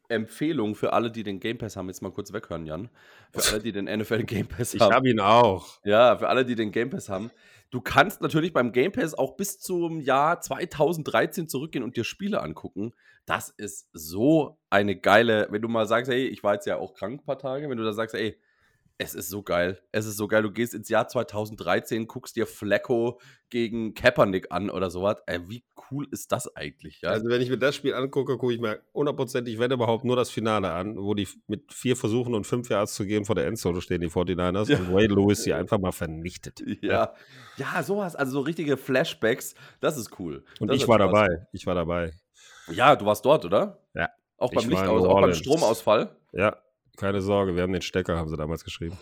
Empfehlung für alle, die den Game Pass haben, jetzt mal kurz weghören, Jan. Für alle, die den N F L Game Pass Ich haben. habe ihn auch. Ja, für alle, die den Game Pass haben. Du kannst natürlich beim Game Pass auch bis zum Jahr zweitausenddreizehn zurückgehen und dir Spiele angucken. Das ist so eine geile, wenn du mal sagst, hey, ich war jetzt ja auch krank ein paar Tage, wenn du da sagst, ey, es ist so geil, es ist so geil, du gehst ins Jahr zweitausenddreizehn, guckst dir Flacco gegen Kaepernick an oder sowas, ey, wie cool ist das eigentlich, ja? Also wenn ich mir das Spiel angucke, gucke ich mir hundertprozentig, wenn überhaupt, nur das Finale an, wo die mit vier Versuchen und fünf Yards zu gehen vor der Endzone stehen, die forty-niners, Ja. und Wade Lewis sie einfach mal vernichtet. Ja, ja, sowas, also so richtige Flashbacks, das ist cool. Und Das ich hat war Spaß. dabei, ich war dabei. Ja, du warst dort, oder? Ja. Auch beim Ich war in Lichtaus, New auch beim Orleans. Stromausfall? Ja, keine Sorge, wir haben den Stecker, haben sie damals geschrieben.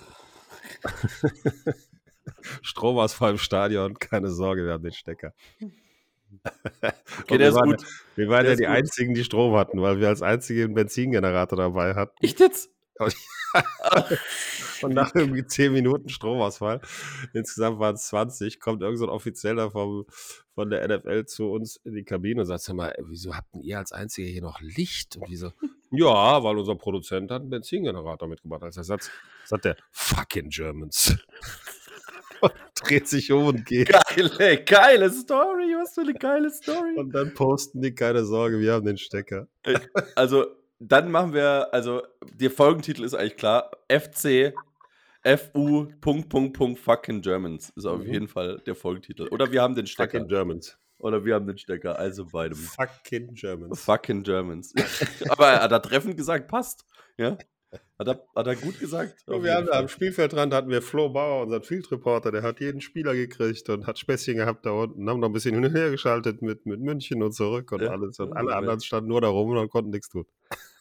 Stromausfall im Stadion, keine Sorge, wir haben den Stecker. Okay, der wir ist waren, gut. Wir waren Der ja ist die gut. Einzigen, die Strom hatten, weil wir als einzige einen Benzingenerator dabei hatten. Echt jetzt? Und nach irgendwie zehn Minuten Stromausfall, insgesamt waren es zwanzig, kommt irgend so ein Offizieller vom, von der N F L zu uns in die Kabine und sagt, sag mal, wieso habt denn ihr als Einzige hier noch Licht? Und wieso? Ja, weil unser Produzent hat einen Benzingenerator mitgebracht. Als Ersatz sagt der, fucking Germans. Und dreht sich um und geht. Geile, geile Story, was für eine geile Story. Und dann posten die, keine Sorge, wir haben den Stecker. Also, dann machen wir, also, der Folgentitel ist eigentlich klar, F C, F U, Punkt, Punkt, Punkt, fucking Germans, ist auf Mhm. jeden Fall der Folgentitel. Oder wir haben den Stecker. Fucking Germans. Oder wir haben den Stecker, also beidem. Fucking Germans. Fucking Germans. Aber er hat er treffend gesagt, passt. Ja? Hat er, hat er gut gesagt. Und Auf wir jeden haben da Fall. am Spielfeldrand hatten wir Flo Bauer, unseren Field Reporter, der hat jeden Spieler gekriegt und hat Späßchen gehabt da unten, haben noch ein bisschen hin und her geschaltet mit, mit München und zurück und Ja. alles. Und Ja, alle ja. anderen standen nur da rum und konnten nichts tun.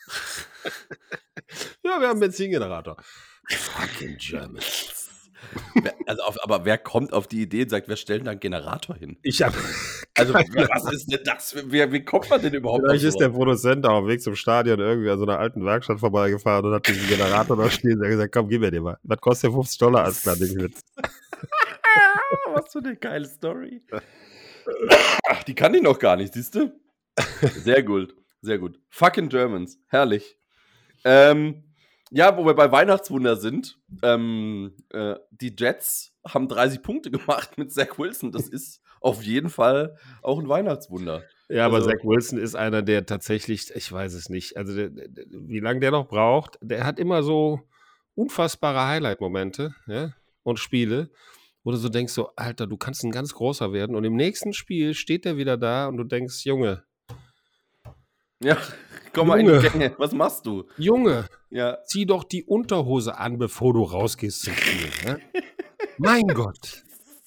Ja, wir haben einen Benzingenerator. Fucking Germans. Wer- Also auf, aber wer kommt auf die Idee und sagt, wer stellt da einen Generator hin? Ich habe. Also, was ist denn das? Wer, wie kommt man denn überhaupt Vielleicht auf ist der sowas? Produzent da auf dem Weg zum Stadion irgendwie an so einer alten Werkstatt vorbeigefahren und hat diesen Generator da stehen und hat gesagt, komm, gib mir den mal. Was kostet der fünfzig Dollar als kleiner Ding mit? Ah, was für eine geile Story. Ach, die kann ich noch gar nicht, siehst du? Sehr gut, sehr gut. Fucking Germans, herrlich. Ähm, ja, wo wir bei Weihnachtswunder sind, ähm, äh, die Jets haben dreißig Punkte gemacht mit Zach Wilson. Das ist auf jeden Fall auch ein Weihnachtswunder. Ja, aber Also- Zach Wilson ist einer, der tatsächlich, ich weiß es nicht, also der, der, wie lange der noch braucht, der hat immer so unfassbare Highlight-Momente, ja, und Spiele, wo du so denkst, so, Alter, du kannst ein ganz großer werden und im nächsten Spiel steht der wieder da und du denkst, Junge, Ja, komm mal in Junge. die Gänge. Was machst du? Junge, Ja, zieh doch die Unterhose an, bevor du rausgehst zum Spiel. Ne? Mein Gott.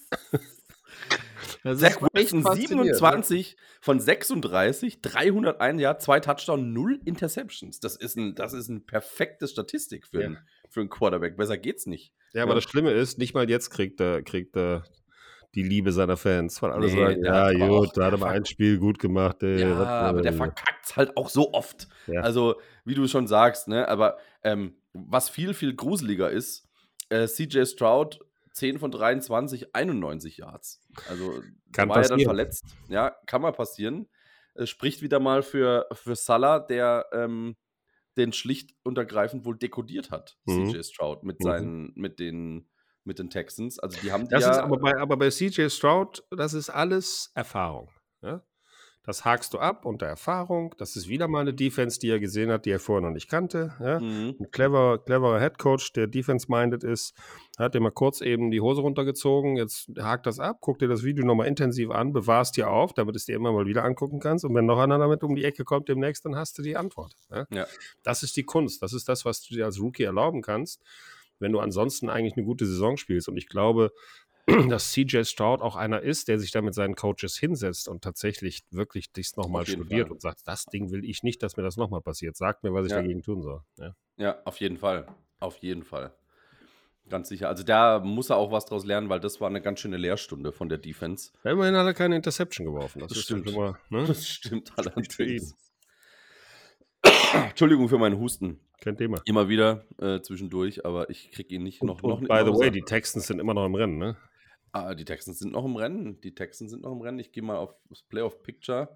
Das Zach ist echt Wilson, faszinierend, ne? siebenundzwanzig von sechsunddreißig, dreihundertein Yards, zwei Touchdowns, null Interceptions. Das ist ein, das ist ein perfekte Statistik für, Ja. einen, für einen Quarterback. Besser geht's nicht. Ja, aber Ja. das Schlimme ist, nicht mal jetzt kriegt er, kriegt er die Liebe seiner Fans. Weil alle Nee, sagen, der ja, hat aber gut, auch- da hat er der mal ver- ein Spiel gut gemacht. Ey, Ja, was, aber der äh, verkackt's halt auch so oft. Ja. Also, wie du schon sagst, ne, aber ähm, was viel, viel gruseliger ist, äh, C J Stroud, zehn von dreiundzwanzig, einundneunzig Yards. Also, Kann war ja dann passieren. verletzt. Ja, kann mal passieren. Es spricht wieder mal für, für Salah, der ähm, den schlicht und ergreifend wohl dekodiert hat, Mhm. C J Stroud, mit Mhm. seinen, mit den, mit den Texans. Also, die haben die Das ja. ist aber bei, aber bei C J Stroud, das ist alles Erfahrung. Ja? Das hakst du ab unter Erfahrung. Das ist wieder mal eine Defense, die er gesehen hat, die er vorher noch nicht kannte. Ja? Mhm. Ein clever, cleverer Headcoach, der defense-minded ist, hat dir mal kurz eben die Hose runtergezogen. Jetzt hakt das ab, guck dir das Video nochmal intensiv an, bewahrst dir auf, damit du es dir immer mal wieder angucken kannst. Und wenn noch einer damit um die Ecke kommt demnächst, dann hast du die Antwort. Ja? Ja. Das ist die Kunst. Das ist das, was du dir als Rookie erlauben kannst, wenn du ansonsten eigentlich eine gute Saison spielst. Und ich glaube, dass C J Stroud auch einer ist, der sich da mit seinen Coaches hinsetzt und tatsächlich wirklich dies nochmal Auf jeden studiert Fall. und sagt, das Ding will ich nicht, dass mir das nochmal passiert. Sagt mir, was ich Ja. dagegen tun soll. Ja. Ja, auf jeden Fall. Auf jeden Fall. Ganz sicher. Also da muss er auch was draus lernen, weil das war eine ganz schöne Lehrstunde von der Defense. Ja, immerhin hat er keine Interception geworfen. Das, Das ist stimmt. schon mal, ne? Das stimmt allerdings. für ihn. Entschuldigung für meinen Husten. Kein Thema. Immer wieder äh, zwischendurch, aber ich kriege ihn nicht noch. Und, noch und by the noch- way, die Texans sind immer noch im Rennen, ne? Ah, die Texans sind noch im Rennen. Die Texans sind noch im Rennen. Ich gehe mal auf das Playoff Picture.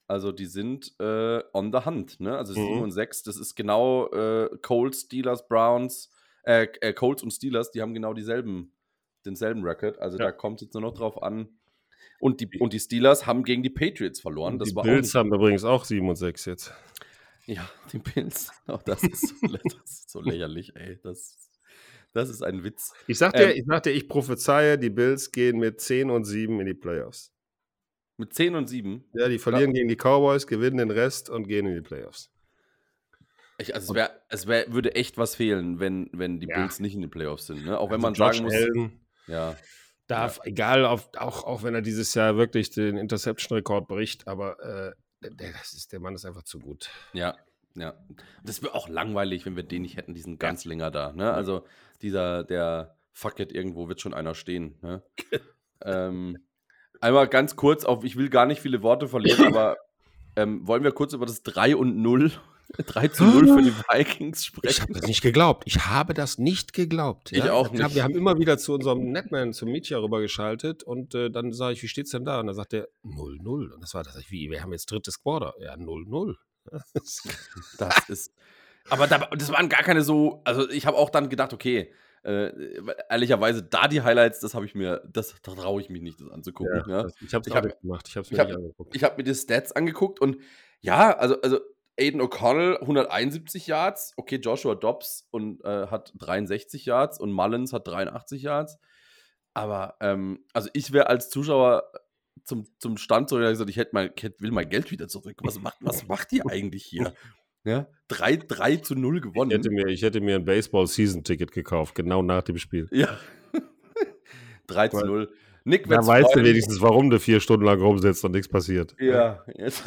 Also die sind äh, on the hunt, ne? Also Mhm. sieben und sechs, das ist genau äh, Colts, Steelers, Browns, äh, äh, Colts und Steelers, die haben genau dieselben, denselben Record. Also Ja. da kommt es jetzt nur noch drauf an. Und die, und die Steelers haben gegen die Patriots verloren. Und Das die war auch Bills nicht. haben übrigens auch sieben und sechs jetzt. Ja, die Bills. Oh, das, ist so, lä- das ist so lächerlich, ey. Das, das ist ein Witz. Ich sag dir, Ähm, ich sag dir, ich prophezeie, die Bills gehen mit zehn und sieben in die Playoffs. Mit zehn und sieben. Ja, die verlieren gegen die Cowboys, gewinnen den Rest und gehen in die Playoffs. Ich, also es, wär, es wär, würde echt was fehlen, wenn, wenn die Ja. Bills nicht in den Playoffs sind. Ne? Auch wenn Also man Josh sagen muss, Allen ja, darf, egal, auf, auch, auch wenn er dieses Jahr wirklich den Interception-Rekord bricht, aber äh, der, das ist, der Mann ist einfach zu gut. ja, ja. Das wäre auch langweilig, wenn wir den nicht hätten, diesen ganz länger da. Ne? Also dieser, der Fuck it, irgendwo wird schon einer stehen. Ne? ähm, einmal ganz kurz auf, ich will gar nicht viele Worte verlieren, aber ähm, wollen wir kurz über das drei und null, drei zu null für die Vikings Ich sprechen? habe das nicht geglaubt. Ich habe das nicht geglaubt. Ich ja? auch Klar, nicht. wir haben immer wieder zu unserem Netman, zum Mietja rübergeschaltet und äh, dann sage ich, wie steht's denn da? Und dann sagt er null null. Und das war das, sag ich, wie, wir haben jetzt drittes Quarter. Ja, null null. Das ist. Aber da, das waren gar keine so. Also, ich habe auch dann gedacht, okay, äh, ehrlicherweise, da die Highlights, das habe ich mir, das da traue ich mich nicht, das anzugucken. Ja, das, ich habe es Ich auch hab- nicht gemacht. Ich habe es mir ich hab- nicht angeguckt. Ich habe mir die Stats angeguckt und ja, also, also Aiden O'Connell hunderteinundsiebzig Yards, okay, Joshua Dobbs und, äh, hat dreiundsechzig Yards und Mullins hat dreiundachtzig Yards. Aber, ähm, also ich wäre als Zuschauer zum, zum Stand zurück und gesagt, ich hätte mal, ich hätt- will mein Geld wieder zurück. Was macht, was macht ihr eigentlich hier? Ja, drei, drei zu null Ich hätte, gewonnen. mir, ich hätte mir ein Baseball-Season-Ticket gekauft, genau nach dem Spiel. Ja. drei zu null. Nick Da wird's weißt du freuen. wenigstens, warum du vier Stunden lang rumsitzt und nichts passiert. Ja. Jetzt.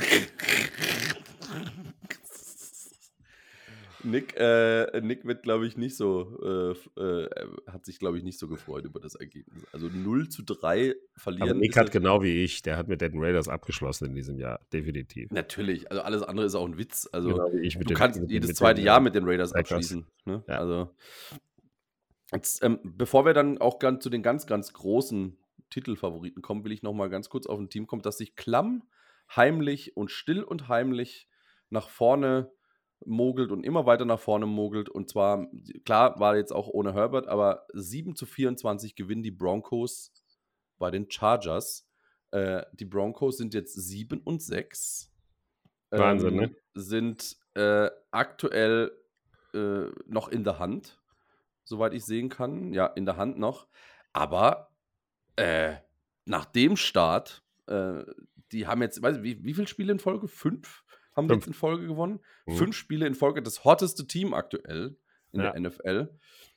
Nick, äh, Nick wird, glaube ich, nicht so, äh, f- äh, hat sich, glaube ich, nicht so gefreut über das Ergebnis. Also null zu drei verlieren. Aber Nick ist hat nat- genau wie ich, der hat mit den Raiders abgeschlossen in diesem Jahr, definitiv. Natürlich, also alles andere ist auch ein Witz. Also Genau wie ich mit du den- kannst mit den- jedes mit zweite den, Jahr äh, mit den Raiders Packers. abschließen. Ne? Ja. Also jetzt, ähm, bevor wir dann auch ganz zu den ganz, ganz großen Titelfavoriten kommen, will ich noch mal ganz kurz auf ein Team kommen, das sich klamm, heimlich und still und heimlich nach vorne mogelt und immer weiter nach vorne mogelt. Und zwar, klar, war jetzt auch ohne Herbert, aber sieben zu vierundzwanzig gewinnen die Broncos bei den Chargers. Äh, die Broncos sind jetzt sieben und sechs. Wahnsinn, ne? Sind äh, aktuell äh, noch in der Hand, soweit ich sehen kann. Ja, in der Hand noch. Aber äh, nach dem Start, äh, die haben jetzt, weiß ich, wie, wie viele Spiele in Folge? Fünf haben die Fünf. jetzt in Folge gewonnen. Mhm. Fünf Spiele in Folge, das hotteste Team aktuell in Ja. der N F L.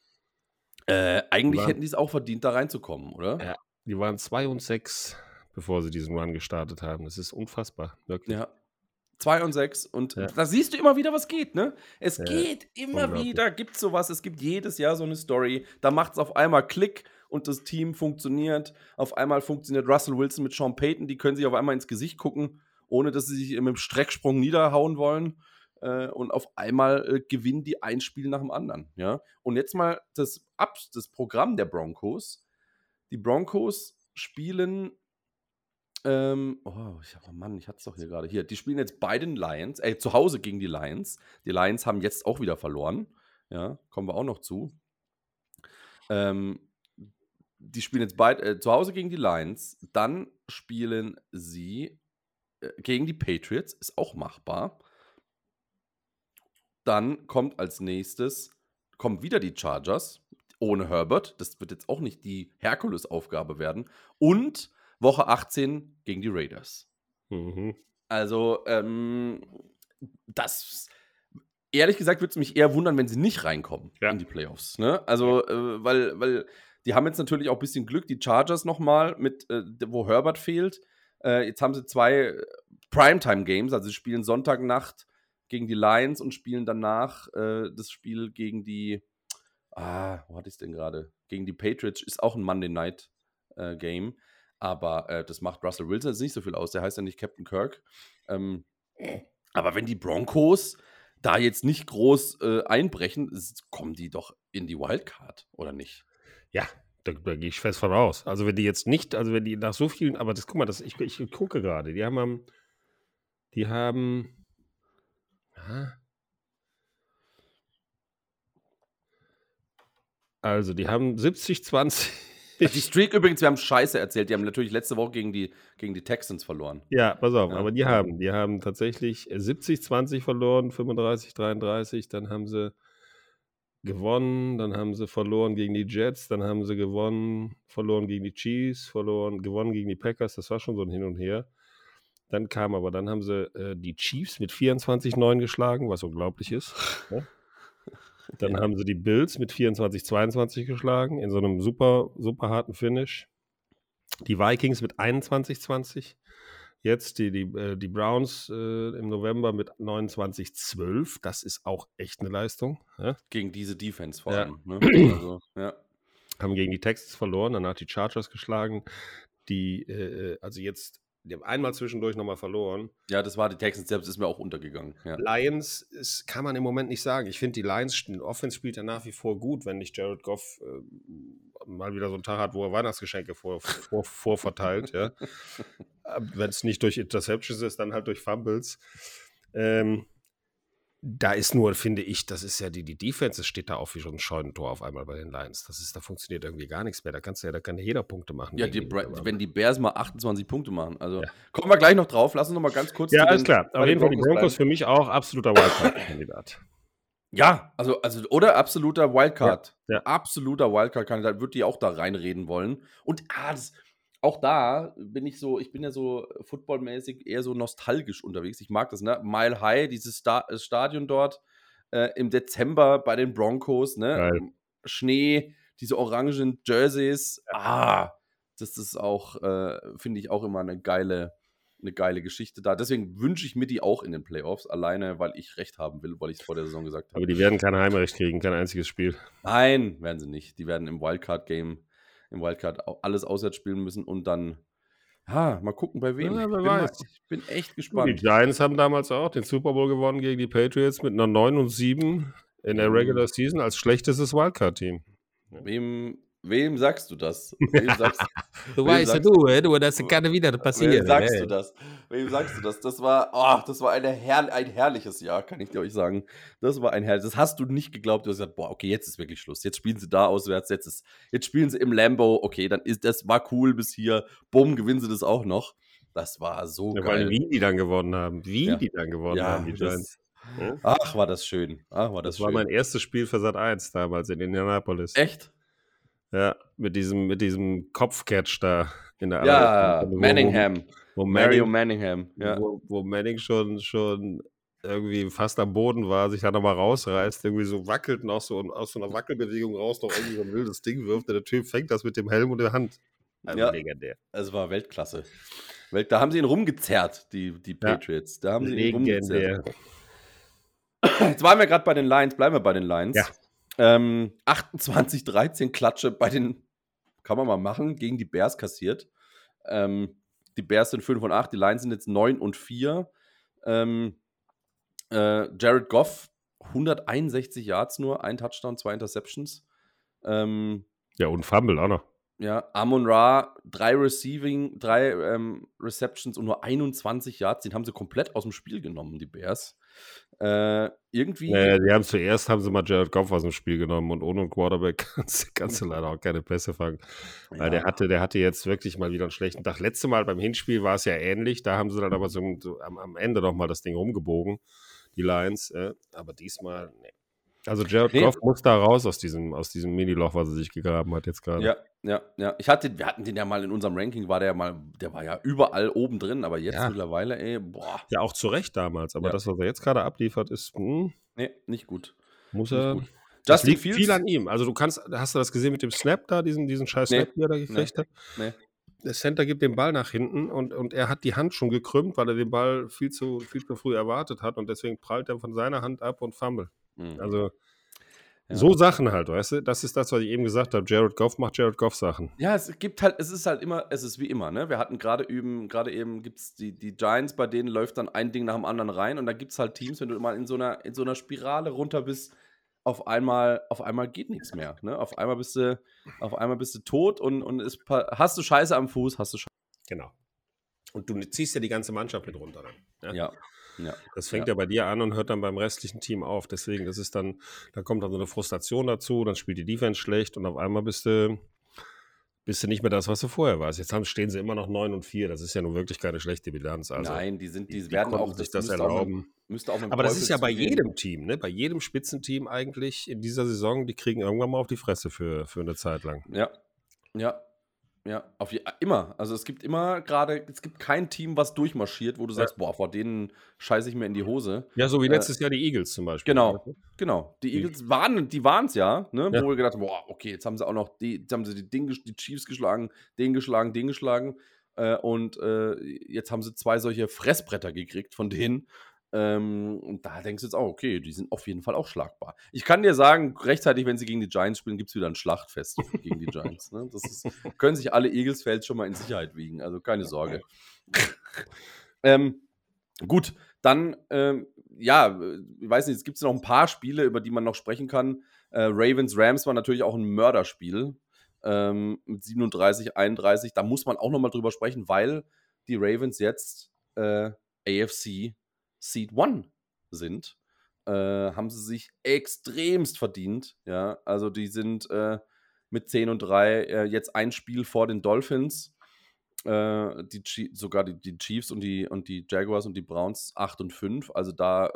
Äh, eigentlich waren- hätten die es auch verdient, da reinzukommen, oder? Ja. Die waren zwei und sechs, bevor sie diesen Run gestartet haben. Das ist unfassbar, wirklich. Ja. zwei und sechs und Ja. da siehst du immer wieder, was geht, ne? Es Ja, geht immer unglaublich. wieder, gibt sowas, es gibt jedes Jahr so eine Story, da macht es auf einmal Klick und das Team funktioniert. Auf einmal funktioniert Russell Wilson mit Sean Payton, die können sich auf einmal ins Gesicht gucken, ohne dass sie sich mit dem Strecksprung niederhauen wollen. Äh, und auf einmal äh, gewinnen die ein Spiel nach dem anderen, ja? Und jetzt mal das, Ab das Programm der Broncos. Die Broncos spielen Ähm, oh, ich hab, oh Mann, ich hatte es doch hier gerade. Hier, die spielen jetzt bei den Lions, äh, zu Hause gegen die Lions. Die Lions haben jetzt auch wieder verloren. Ja, kommen wir auch noch zu. Ähm, die spielen jetzt bei, äh, zu Hause gegen die Lions. Dann spielen sie äh, gegen die Patriots. Ist auch machbar. Dann kommt als nächstes, kommen wieder die Chargers ohne Herbert. Das wird jetzt auch nicht die Herkulesaufgabe werden. Und Woche achtzehn gegen die Raiders. Mhm. Also, ähm, das, ehrlich gesagt, würde es mich eher wundern, wenn sie nicht reinkommen Ja. in die Playoffs. Ne? Also, äh, weil, weil die haben jetzt natürlich auch ein bisschen Glück, die Chargers nochmal, mit, äh, wo Herbert fehlt. Äh, jetzt haben sie zwei Primetime-Games, also sie spielen Sonntagnacht gegen die Lions und spielen danach äh, das Spiel gegen die, ah, wo hatte ich es denn gerade? Gegen die Patriots, ist auch ein Monday Night äh, Game. Aber äh, das macht Russell Wilson jetzt nicht so viel aus. Der heißt ja nicht Captain Kirk. Ähm, aber wenn die Broncos da jetzt nicht groß äh, einbrechen, s- kommen die doch in die Wildcard, oder nicht? Ja, da, da gehe ich fest von aus. Also wenn die jetzt nicht, also wenn die nach so vielen, aber das, guck mal, das, ich, ich gucke gerade, die haben am, Die haben. Ja, also, die haben siebzig zwanzig. Die Streak übrigens, wir haben Scheiße erzählt. Die haben natürlich letzte Woche gegen die, gegen die Texans verloren. Ja, pass auf, Ja, aber die ja. haben, die haben tatsächlich siebzig zwanzig verloren, fünfunddreißig dreiunddreißig, dann haben sie gewonnen, dann haben sie verloren gegen die Jets, dann haben sie gewonnen, verloren gegen die Chiefs, verloren, gewonnen gegen die Packers, das war schon so ein Hin und Her. Dann kam aber, dann haben sie äh, die Chiefs mit vierundzwanzig neun geschlagen, was unglaublich ist. Ja? Dann Ja. haben sie die Bills mit vierundzwanzig zweiundzwanzig geschlagen, in so einem super, super harten Finish. Die Vikings mit einundzwanzig zwanzig. Jetzt die, die, äh, die Browns äh, im November mit neunundzwanzig zwölf. Das ist auch echt eine Leistung. Ja? Gegen diese Defense vor Ja. allem. Ne? Also, ja. Haben gegen die Texans verloren, danach die Chargers geschlagen. Die, äh, also jetzt, die haben einmal zwischendurch nochmal verloren. ja, das war die Texans, selbst ist mir auch untergegangen. Ja. Lions ist, kann man im Moment nicht sagen. Ich finde, die Lions, die Offense spielt ja nach wie vor gut, wenn nicht Jared Goff äh, mal wieder so einen Tag hat, wo er Weihnachtsgeschenke vor, vor, vorverteilt. Ja. Wenn es nicht durch Interceptions ist, dann halt durch Fumbles. Ähm, da ist nur, finde ich, das ist ja die, die Defense, es steht da auch wie schon ein Scheunentor auf einmal bei den Lions. Das ist, da funktioniert irgendwie gar nichts mehr. Da kannst du ja, da kann jeder Punkte machen. Ja, gegen die, die Bra- Lions. wenn die Bears mal achtundzwanzig Punkte machen. Also Ja. kommen wir gleich noch drauf. Lass uns noch mal ganz kurz. Ja, zu alles den- klar. bei Auf den jeden Fall die Broncos bleiben. für mich auch absoluter Wildcard-Kandidat. Ja, also, also oder absoluter Wildcard. Ja, ja. Absoluter Wildcard-Kandidat, würde die auch da reinreden wollen. Und ah, das, auch da bin ich so, ich bin ja so footballmäßig eher so nostalgisch unterwegs. Ich mag das, ne? Mile High, dieses Sta äh, Stadion dort äh, im Dezember bei den Broncos, ne? Geil. Schnee, diese orangen Jerseys. Ah, das ist auch, äh, finde ich auch immer eine geile, eine geile Geschichte da. Deswegen wünsche ich mir die auch in den Playoffs, alleine, weil ich recht haben will, weil ich es vor der Saison gesagt habe. Aber die werden kein Heimrecht kriegen, kein einziges Spiel. Nein, werden sie nicht. Die werden im Wildcard-Game, im Wildcard au- alles auswärts spielen müssen und dann, ha, mal gucken bei wem. Ja, wer ich, bin mal, weiß. ich bin echt Die gespannt. Giants haben damals auch den Super Bowl gewonnen gegen die Patriots mit einer neun und sieben in der Mhm. Regular Season als schlechtestes Wildcard-Team. Wem, wem sagst du das? Wem sagst, Du wem weißt ja sagst- du, ey, du, das kann wieder wem passieren. sagst ey. du das? Wem sagst du das? Das war, oh, das war eine herr, ein herrliches Jahr, kann ich dir euch sagen. Das war ein herrliches. Das hast du nicht geglaubt. Du hast gesagt, boah, okay, jetzt ist wirklich Schluss. Jetzt spielen sie da auswärts. Jetzt, ist, jetzt spielen sie im Lambeau. Okay, dann ist das war cool bis hier. Bumm, gewinnen sie das auch noch. Das war so Ja, vor allem, geil. wie die dann gewonnen haben. Wie Ja. die dann gewonnen Ja, haben, die das- Giants. Ja? Ach, war das schön. Ach, war das, Das war schön. mein erstes Spiel für Sat eins damals in Indianapolis. Echt? Ja, mit diesem, mit diesem Kopfcatch da in der Ja, allerersten- wo- Manningham. Wo, wo Mario Manning, Manningham. Ja. wo, wo Manning schon, schon irgendwie fast am Boden war, sich dann nochmal rausreißt, irgendwie so wackelt und auch so und aus so einer Wackelbewegung raus noch irgendwie so ein wildes Ding wirft. Und der Typ fängt das mit dem Helm und der Hand. Also Ja. legendär. Es war Weltklasse. Welt, da haben sie ihn rumgezerrt, die, die Ja. Patriots. Da haben sie ihn rumgezerrt. Legendär. Jetzt waren wir gerade bei den Lions, bleiben wir bei den Lions. Ja. Ähm, achtundzwanzig dreizehn Klatsche bei den, kann man mal machen, gegen die Bears kassiert. Ähm, die Bears sind fünf und acht, die Lions sind jetzt neun und vier. Ähm, äh, Jared Goff, hunderteinundsechzig Yards nur, ein Touchdown, zwei Interceptions. Ähm, Ja, und Fumble auch noch. ja, Amon Ra, drei Receiving, drei ähm, Receptions und nur einundzwanzig Yards. Den haben sie komplett aus dem Spiel genommen, die Bears. Äh, irgendwie. Naja, die haben zuerst haben sie mal Jared Goff aus dem Spiel genommen und ohne einen Quarterback kannst, kannst du leider auch keine Pässe fangen. Weil der Ja. hatte, der hatte jetzt wirklich mal wieder einen schlechten Tag. Letztes Mal beim Hinspiel war es ja ähnlich. Da haben sie dann aber so, so am, am Ende nochmal das Ding rumgebogen, die Lions. Äh, aber diesmal, nee. Also Jared Nee. Goff muss da raus aus diesem, aus diesem Mini-Loch, was er sich gegraben hat jetzt gerade. Ja, ja, ja. Ich hatte, wir hatten den ja mal in unserem Ranking, war der ja mal, der war ja überall oben drin, aber jetzt Ja. mittlerweile, ey, boah, Ja, auch zu Recht damals. Aber Ja. das, was er jetzt gerade abliefert, ist, hm, nee, nicht gut. muss Nicht er. gut. Das Justin liegt Fields, viel an ihm. Also du kannst, hast du das gesehen mit dem Snap da, diesen, diesen scheiß Nee. Snap, den er da gekriegt hat? nee. Der Center gibt den Ball nach hinten und, und er hat die Hand schon gekrümmt, weil er den Ball viel zu, viel zu früh erwartet hat und deswegen prallt er von seiner Hand ab und fumble. Mhm. Also Ja. so Sachen halt, weißt du? Das ist das, was ich eben gesagt habe. Jared Goff macht Jared Goff Sachen. Ja, es gibt halt, es ist halt immer, es ist wie immer, ne? Wir hatten gerade eben, gerade eben gibt es die, die Giants, bei denen läuft dann ein Ding nach dem anderen rein und da gibt es halt Teams, wenn du mal in so einer, in so einer Spirale runter bist, auf einmal, auf einmal geht nichts mehr. Ne? Auf einmal bist du, auf einmal bist du tot und, und es, pa- hast du Scheiße am Fuß, hast du Scheiße. Genau. Und du ziehst ja die ganze Mannschaft mit runter dann. Ja, ja. Das fängt ja. ja bei dir an und hört dann beim restlichen Team auf. Deswegen ist es dann, da kommt dann so eine Frustration dazu, dann spielt die Defense schlecht und auf einmal bist du, bist du nicht mehr das, was du vorher warst. Jetzt haben, stehen sie immer noch neun und vier. Das ist ja nun wirklich keine schlechte Bilanz. Also, Nein, die sind, die, die werden konnten auch sich das müsste auch erlauben. mit- müsste auch mit dem Aber das Teufel ist ja bei zugehen. jedem Team, ne? Bei jedem Spitzenteam eigentlich in dieser Saison, die kriegen irgendwann mal auf die Fresse für, für eine Zeit lang. Ja, ja, ja, auf je, immer. Also es gibt immer gerade, es gibt kein Team, was durchmarschiert, wo du Ja. sagst, boah, vor denen scheiße ich mir in die Hose. Ja, so wie Äh, letztes Jahr die Eagles zum Beispiel. Genau, genau. Die Die- Eagles waren, die waren es ja, ne? Ja. Wo wir gedacht haben, boah, okay, jetzt haben sie auch noch die, jetzt haben sie die, Ding, gesch- die Chiefs geschlagen, den geschlagen, den geschlagen. Äh, und äh, jetzt haben sie zwei solche Fressbretter gekriegt von denen. Ähm, und da denkst du jetzt auch, okay, die sind auf jeden Fall auch schlagbar. Ich kann dir sagen, rechtzeitig, wenn sie gegen die Giants spielen, gibt es wieder ein Schlachtfest gegen die Giants. Ne? Das ist, können sich alle Eagles-Fans schon mal in Sicherheit wiegen. Also keine Sorge. ähm, gut, dann, ähm, ja, äh, ich weiß nicht, es gibt noch ein paar Spiele, über die man noch sprechen kann. Äh, Ravens Rams war natürlich auch ein Mörderspiel ähm, mit siebenunddreißig, einunddreißig. Da muss man auch noch mal drüber sprechen, weil die Ravens jetzt äh, A F C Seed One sind. Äh, haben sie sich extremst verdient. Ja, also die sind äh, mit zehn und drei äh, jetzt ein Spiel vor den Dolphins. Äh, die Chie- sogar die, die Chiefs und die, und die Jaguars und die Browns acht und fünf. Also da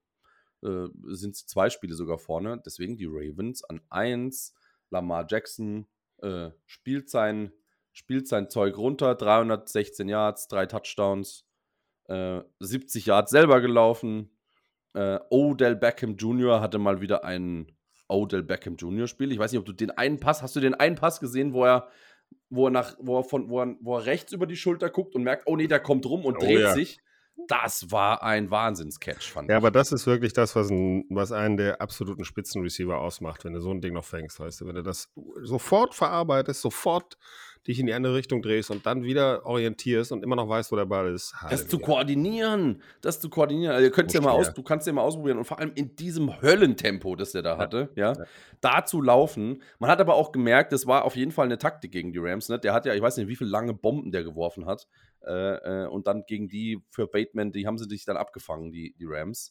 äh, äh, sind sie zwei Spiele sogar vorne. Deswegen die Ravens an eins. Lamar Jackson äh, spielt, sein, spielt sein Zeug runter. dreihundertsechzehn Yards, drei Touchdowns, äh, siebzig Yards selber gelaufen. Äh, Odell Beckham Junior hatte mal wieder ein Odell Beckham Junior Spiel. Ich weiß nicht, ob du den einen Pass, hast du den einen Pass gesehen, wo er wo er, nach, wo, er von, wo, er, wo er rechts über die Schulter guckt und merkt, oh nee, der kommt rum und Oh dreht ja. sich. Das war ein Wahnsinns-Catch, fand Ja, ich. aber das ist wirklich das, was, ein, was einen der absoluten Spitzenreceiver ausmacht, wenn du so ein Ding noch fängst, weißt du, wenn du das sofort verarbeitest, sofort dich in die andere Richtung drehst und dann wieder orientierst und immer noch weißt, wo der Ball ist. Das zu Halleluja. koordinieren, das zu koordinieren. Also ihr könnt es So ja mal aus, schwer. du kannst ja mal ausprobieren und vor allem in diesem Höllentempo, das der da hatte, ja, Ja. da zu laufen. Man hat aber auch gemerkt, das war auf jeden Fall eine Taktik gegen die Rams. Ne? Der hat ja, ich weiß nicht, wie viele lange Bomben der geworfen hat. Äh, äh, und dann gegen die für Bateman, die haben sie sich dann abgefangen, die, die Rams.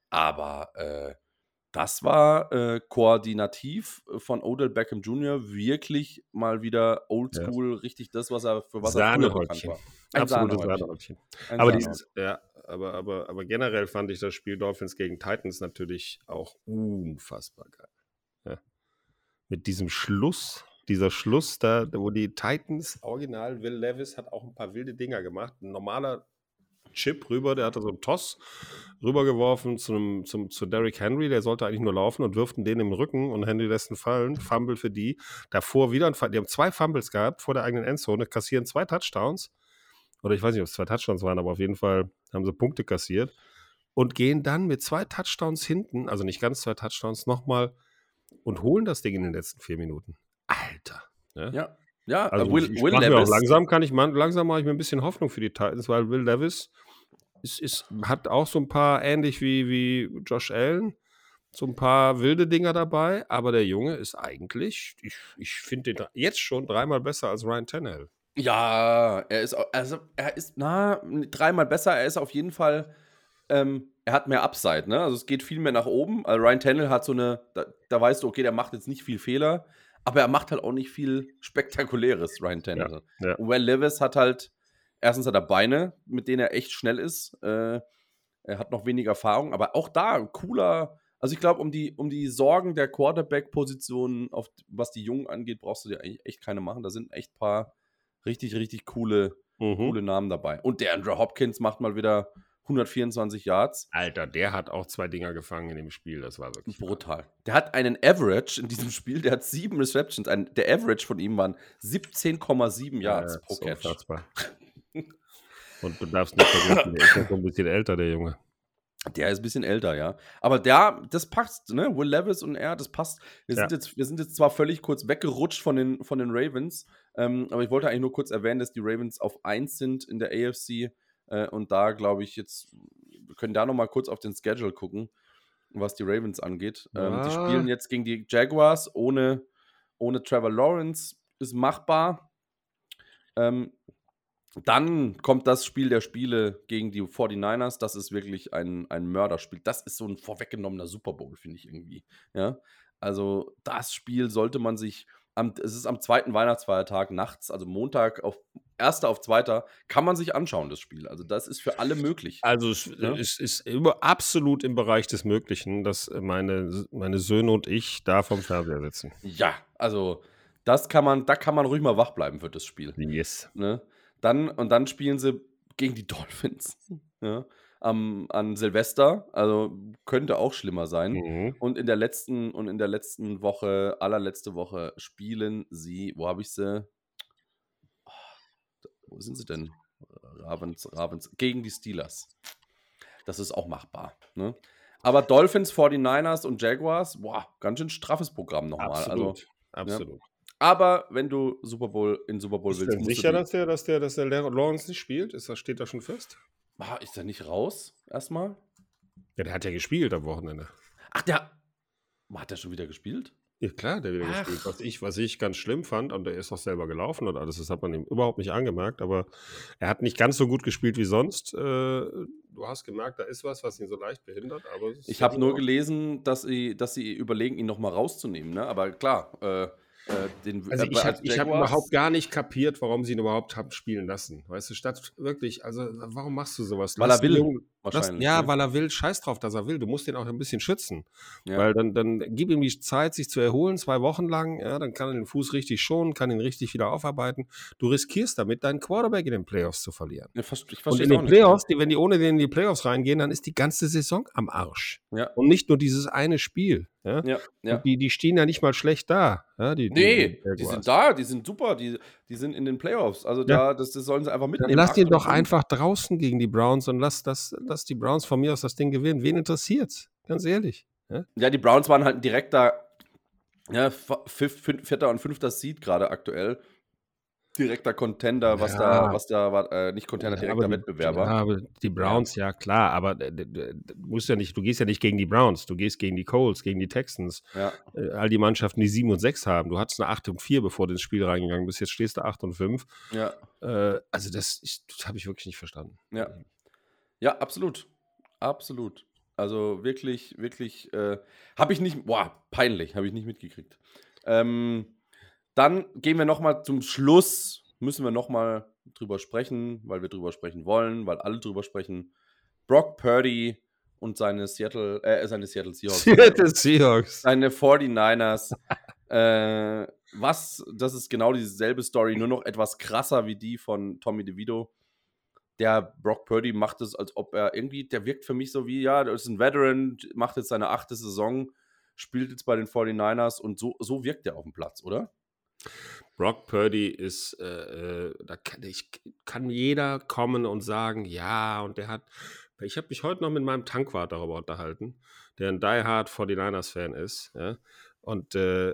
Aber äh, das war äh, koordinativ von Odell Beckham Junior wirklich mal wieder oldschool, richtig das, was er für was er früher bekannt Sahnehäubchen. war. Ein Absolutes Sahnehäubchen. Sahnehäubchen. Ein Aber, Sahnehäubchen. dieses, ja, aber, aber, aber generell fand ich das Spiel Dolphins gegen Titans natürlich auch unfassbar geil. Ja. Mit diesem Schluss, dieser Schluss da, wo die Titans, original, Will Levis hat auch ein paar wilde Dinger gemacht. Ein normaler Chip rüber, der hatte so einen Toss rübergeworfen zu, einem, zum, zu Derrick Henry, der sollte eigentlich nur laufen und wirft ihn den im Rücken und Henry lässt ihn fallen, Fumble für die. Davor wieder ein Fumble, die haben zwei Fumbles gehabt vor der eigenen Endzone, kassieren zwei Touchdowns. Oder ich weiß nicht, ob es zwei Touchdowns waren, aber auf jeden Fall haben sie Punkte kassiert und gehen dann mit zwei Touchdowns hinten, also nicht ganz zwei Touchdowns, nochmal und holen das Ding in den letzten vier Minuten. Alter. Ja, Ja, ja, also äh, Will, ich, ich Will mach mir auch Levis. langsam, kann ich, man, langsam mache ich mir ein bisschen Hoffnung für die Titans, weil Will Levis ist, ist, hat auch so ein paar, ähnlich wie, wie Josh Allen, so ein paar wilde Dinger dabei, aber der Junge ist eigentlich, ich, ich finde den jetzt schon dreimal besser als Ryan Tannehill. Ja, er ist, au- also er ist, na, dreimal besser. Er ist auf jeden Fall, ähm, er hat mehr Upside, ne? Also es geht viel mehr nach oben. Also Ryan Tannehill hat so eine, da, da weißt du, okay, der macht jetzt nicht viel Fehler, aber er macht halt auch nicht viel Spektakuläres, Ryan Tannehill. ja. Und Will Levis hat halt, erstens hat er Beine, mit denen er echt schnell ist. Äh, er hat noch wenig Erfahrung, aber auch da ein cooler. Also ich glaube, um die, um die Sorgen der Quarterback-Positionen, auf was die Jungen angeht, brauchst du dir eigentlich echt keine machen. Da sind echt ein paar richtig, richtig coole, Mhm. coole Namen dabei. Und der Andrew Hopkins macht mal wieder hundertvierundzwanzig Yards. Alter, der hat auch zwei Dinger gefangen in dem Spiel, das war wirklich Brutal. Der hat einen Average in diesem Spiel, der hat sieben Receptions. Ein, der Average von ihm waren siebzehn Komma sieben Yards Ja, pro so Catch. unfassbar. Und du darfst nicht vergessen, der ist ja so ein bisschen älter, der Junge. Der ist ein bisschen älter, ja. Aber der, das passt, ne? Will Levis und er, das passt. Wir sind, Ja. jetzt, wir sind jetzt zwar völlig kurz weggerutscht von den, von den Ravens, ähm, aber ich wollte eigentlich nur kurz erwähnen, dass die Ravens auf eins sind in der A F C. Äh, und da glaube ich jetzt, wir können da nochmal kurz auf den Schedule gucken, was die Ravens angeht. Ähm, die Ah. spielen jetzt gegen die Jaguars ohne, ohne Trevor Lawrence. Ist machbar. Ähm, Dann kommt das Spiel der Spiele gegen die forty-niners. Das ist wirklich ein, ein Mörderspiel. Das ist so ein vorweggenommener Super Bowl, finde ich irgendwie. Ja? Also, das Spiel sollte man sich. Am, es ist am zweiten Weihnachtsfeiertag nachts, also Montag auf erster auf zweiter, kann man sich anschauen, das Spiel. Also, das ist für alle möglich. Also es, Ja? es ist immer absolut im Bereich des Möglichen, dass meine, meine Söhne und ich da vom Fernseher sitzen. Ja, also, das kann man, da kann man ruhig mal wach bleiben für das Spiel. Yes. Ne? Dann, und dann spielen sie gegen die Dolphins. Ja? Am, an Silvester, also könnte auch schlimmer sein. Mhm. Und in der letzten, und in der letzten Woche, allerletzte Woche, spielen sie, wo habe ich sie? Oh, wo sind sie denn? Ravens, Ravens, gegen die Steelers. Das ist auch machbar. Ne? Aber Dolphins, forty-niners und Jaguars, boah, ganz schön straffes Programm nochmal. Absolut. Also, Absolut. ja. Aber wenn du Super Bowl in Super Bowl Bist du willst, denn musst sicher, du die, dass der, dass der, dass der Lawrence nicht spielt? Ist das, steht da schon fest? ah, ist der nicht raus erstmal? Ja, der hat ja gespielt am Wochenende. Ach, der hat der schon wieder gespielt? Ja, klar, der hat wieder Ach. gespielt. Was ich, was ich ganz schlimm fand, und der ist auch selber gelaufen und alles, das hat man ihm überhaupt nicht angemerkt, aber er hat nicht ganz so gut gespielt wie sonst. Äh, du hast gemerkt, da ist was, was ihn so leicht behindert. Aber es ist Ich ja habe nur auch- gelesen, dass sie, dass sie überlegen, ihn nochmal rauszunehmen. Ne? Aber klar, äh, äh, den Also äh, ich habe als ich hab Jaguars- überhaupt gar nicht kapiert, warum sie ihn überhaupt haben spielen lassen. Weißt du, statt wirklich, also warum machst du sowas? Weil Lass er will, den Jungen- lass, wahrscheinlich, ja, ne? weil er will, scheiß drauf, dass er will. Du musst ihn auch ein bisschen schützen. Ja. Weil dann, dann gib ihm die Zeit, sich zu erholen, zwei Wochen lang, ja, dann kann er den Fuß richtig schonen, kann ihn richtig wieder aufarbeiten. Du riskierst damit, deinen Quarterback in den Playoffs zu verlieren. Ja, vers- ich Und verstehe in es auch den nicht. Playoffs, die, wenn die ohne den in die Playoffs reingehen, dann ist die ganze Saison am Arsch. Ja, Und nicht nur dieses eine Spiel. Ja? ja, ja. Und die, die stehen ja nicht mal schlecht da. Ja, die, die, Nee, die die Jaguars. sind da, die sind super, die, die sind in den Playoffs. Also da, das, das sollen sie einfach Dann mitnehmen. lass ihn Acht doch und fünf. einfach draußen gegen die Browns und lass, das, lass die Browns von mir aus das Ding gewinnen. Wen interessiert's? Ganz ehrlich. Ja? Ja, die Browns waren halt ein direkter, ja, f- fünf, fünf, vierter und fünfter Seed gerade aktuell. Direkter Contender, was Ja. da, was da war, äh, nicht Contender, Ja, direkter aber die- Wettbewerber. Ja, aber die Browns, ja, klar, aber d- d- d- du musst ja nicht, du gehst ja nicht gegen die Browns, du gehst gegen die Colts, gegen die Texans, Ja, äh, all die Mannschaften, die sieben und sechs haben. Du hattest eine acht und vier, bevor du ins Spiel reingegangen bist, jetzt stehst du acht und fünf. ja, Äh, also das, ich- das habe ich wirklich nicht verstanden. ja. Ja, absolut. Absolut. Also wirklich, wirklich, äh, habe ich nicht, boah, peinlich, habe ich nicht mitgekriegt. Ähm, dann gehen wir nochmal zum Schluss, müssen wir nochmal drüber sprechen, weil wir drüber sprechen wollen, weil alle drüber sprechen. Brock Purdy und seine Seattle, äh, seine Seattle Seahawks. Seattle Seahawks. Seine forty-niners. äh, was, das ist genau dieselbe Story, nur noch etwas krasser wie die von Tommy DeVito. Der Brock Purdy macht es, als ob er irgendwie, der wirkt für mich so wie, ja, der ist ein Veteran, macht jetzt seine achte Saison, spielt jetzt bei den forty-niners und so, so wirkt er auf dem Platz, oder? Brock Purdy ist, äh, äh, da kann, ich, kann jeder kommen und sagen, ja, und der hat, ich habe mich heute noch mit meinem Tankwart darüber unterhalten, der ein Die Hard forty-niners-Fan ist, ja, und äh,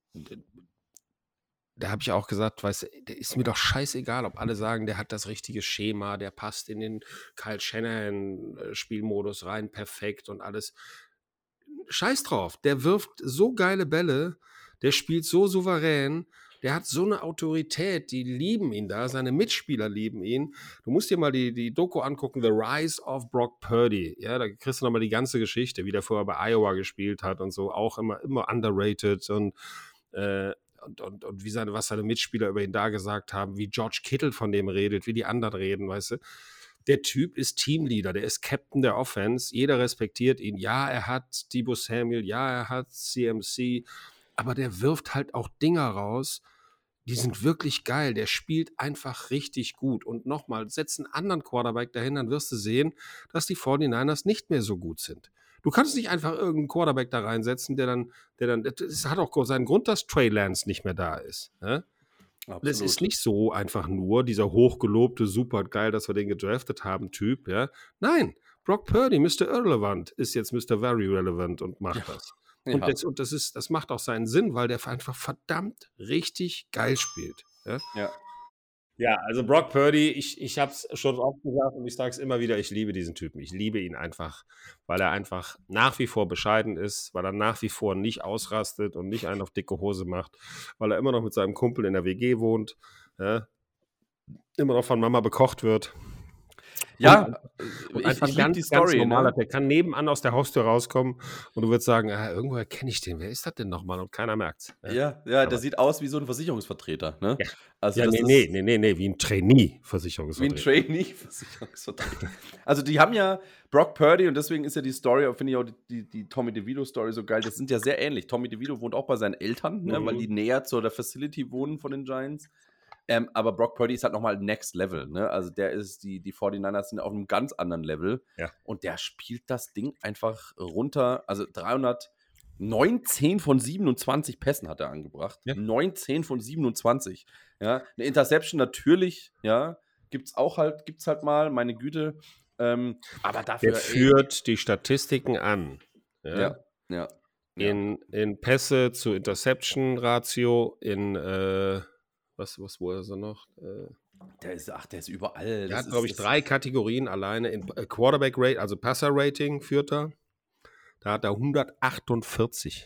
da habe ich auch gesagt, weißt du, der ist mir doch scheißegal, ob alle sagen, der hat das richtige Schema, der passt in den Kyle Shanahan-Spielmodus rein, perfekt und alles. Scheiß drauf, der wirft so geile Bälle, der spielt so souverän, der hat so eine Autorität, die lieben ihn da, seine Mitspieler lieben ihn. Du musst dir mal die, die Doku angucken, The Rise of Brock Purdy. Ja, da kriegst du nochmal die ganze Geschichte, wie der vorher bei Iowa gespielt hat und so, auch immer, immer underrated und äh, Und, und, und wie seine, was seine Mitspieler über ihn da gesagt haben, wie George Kittle von dem redet, wie die anderen reden, weißt du. Der Typ ist Teamleader, der ist Captain der Offense, jeder respektiert ihn. Ja, er hat Deebo Samuel, ja, er hat C M C, aber der wirft halt auch Dinger raus, die sind wirklich geil. Der spielt einfach richtig gut. Und nochmal, setz einen anderen Quarterback dahin, dann wirst du sehen, dass die forty-niners nicht mehr so gut sind. Du kannst nicht einfach irgendeinen Quarterback da reinsetzen, der dann, der dann, das hat auch seinen Grund, dass Trey Lance nicht mehr da ist. Ne? Das ist nicht so einfach nur dieser hochgelobte, super geil, dass wir den gedraftet haben, Typ. Ja? Nein, Brock Purdy, Mister Irrelevant, ist jetzt Mister Very Relevant und macht Ja. das. Ja. Und, das, und das, ist, das macht auch seinen Sinn, weil der einfach verdammt richtig geil spielt. Ja, Ja. ja also Brock Purdy, ich, ich habe es schon oft gesagt und ich sage es immer wieder, ich liebe diesen Typen. Ich liebe ihn einfach, weil er einfach nach wie vor bescheiden ist, weil er nach wie vor nicht ausrastet und nicht einen auf dicke Hose macht, weil er immer noch mit seinem Kumpel in der W G wohnt. Ja. immer noch von Mama bekocht wird. Ja, Und ich, einfach ich ein liebe ganz, die ganz Story. normaler, Ne? der kann nebenan aus der Haustür rauskommen und du würdest sagen, ah, irgendwoher kenne ich den, wer ist das denn nochmal? Und keiner merkt's. Ja, Ja, ja, der aber, sieht aus wie so ein Versicherungsvertreter. Ne? ja. Also ja das nee, nee, ist nee, nee, nee, wie ein wie ein Trainee-Versicherungsvertreter. Trainee-Versicherungsvertreter. Also die haben ja Brock Purdy und deswegen ist ja die Story, finde ich auch die, die, die Tommy DeVito-Story so geil. Das sind ja sehr ähnlich. Tommy DeVito wohnt auch bei seinen Eltern, ne? Weil die Mhm. näher zu der Facility wohnen von den Giants. Ähm, aber Brock Purdy ist halt nochmal Next Level. Ne? Also der ist, die, die forty-niners sind auf einem ganz anderen Level. Ja. Und der spielt das Ding einfach runter. Also dreihundertneunzehn von siebenundzwanzig Pässen hat er angebracht. Ja. neunzehn von siebenundzwanzig. Ja, eine Interception natürlich, ja, gibt's auch halt, gibt's halt mal, meine Güte. Ähm, aber dafür. Der führt die Statistiken an. Ja. Ja, ja. ja. In, in Pässe zu Interception-Ratio, in äh, was, was, wo ist er noch? Äh, Der ist, ach, der ist überall. der Das hat, ist- glaube ich, das- drei Kategorien alleine. In äh, Quarterback-Rate, also Passer-Rating führt er. Da hat er hundertachtundvierzig.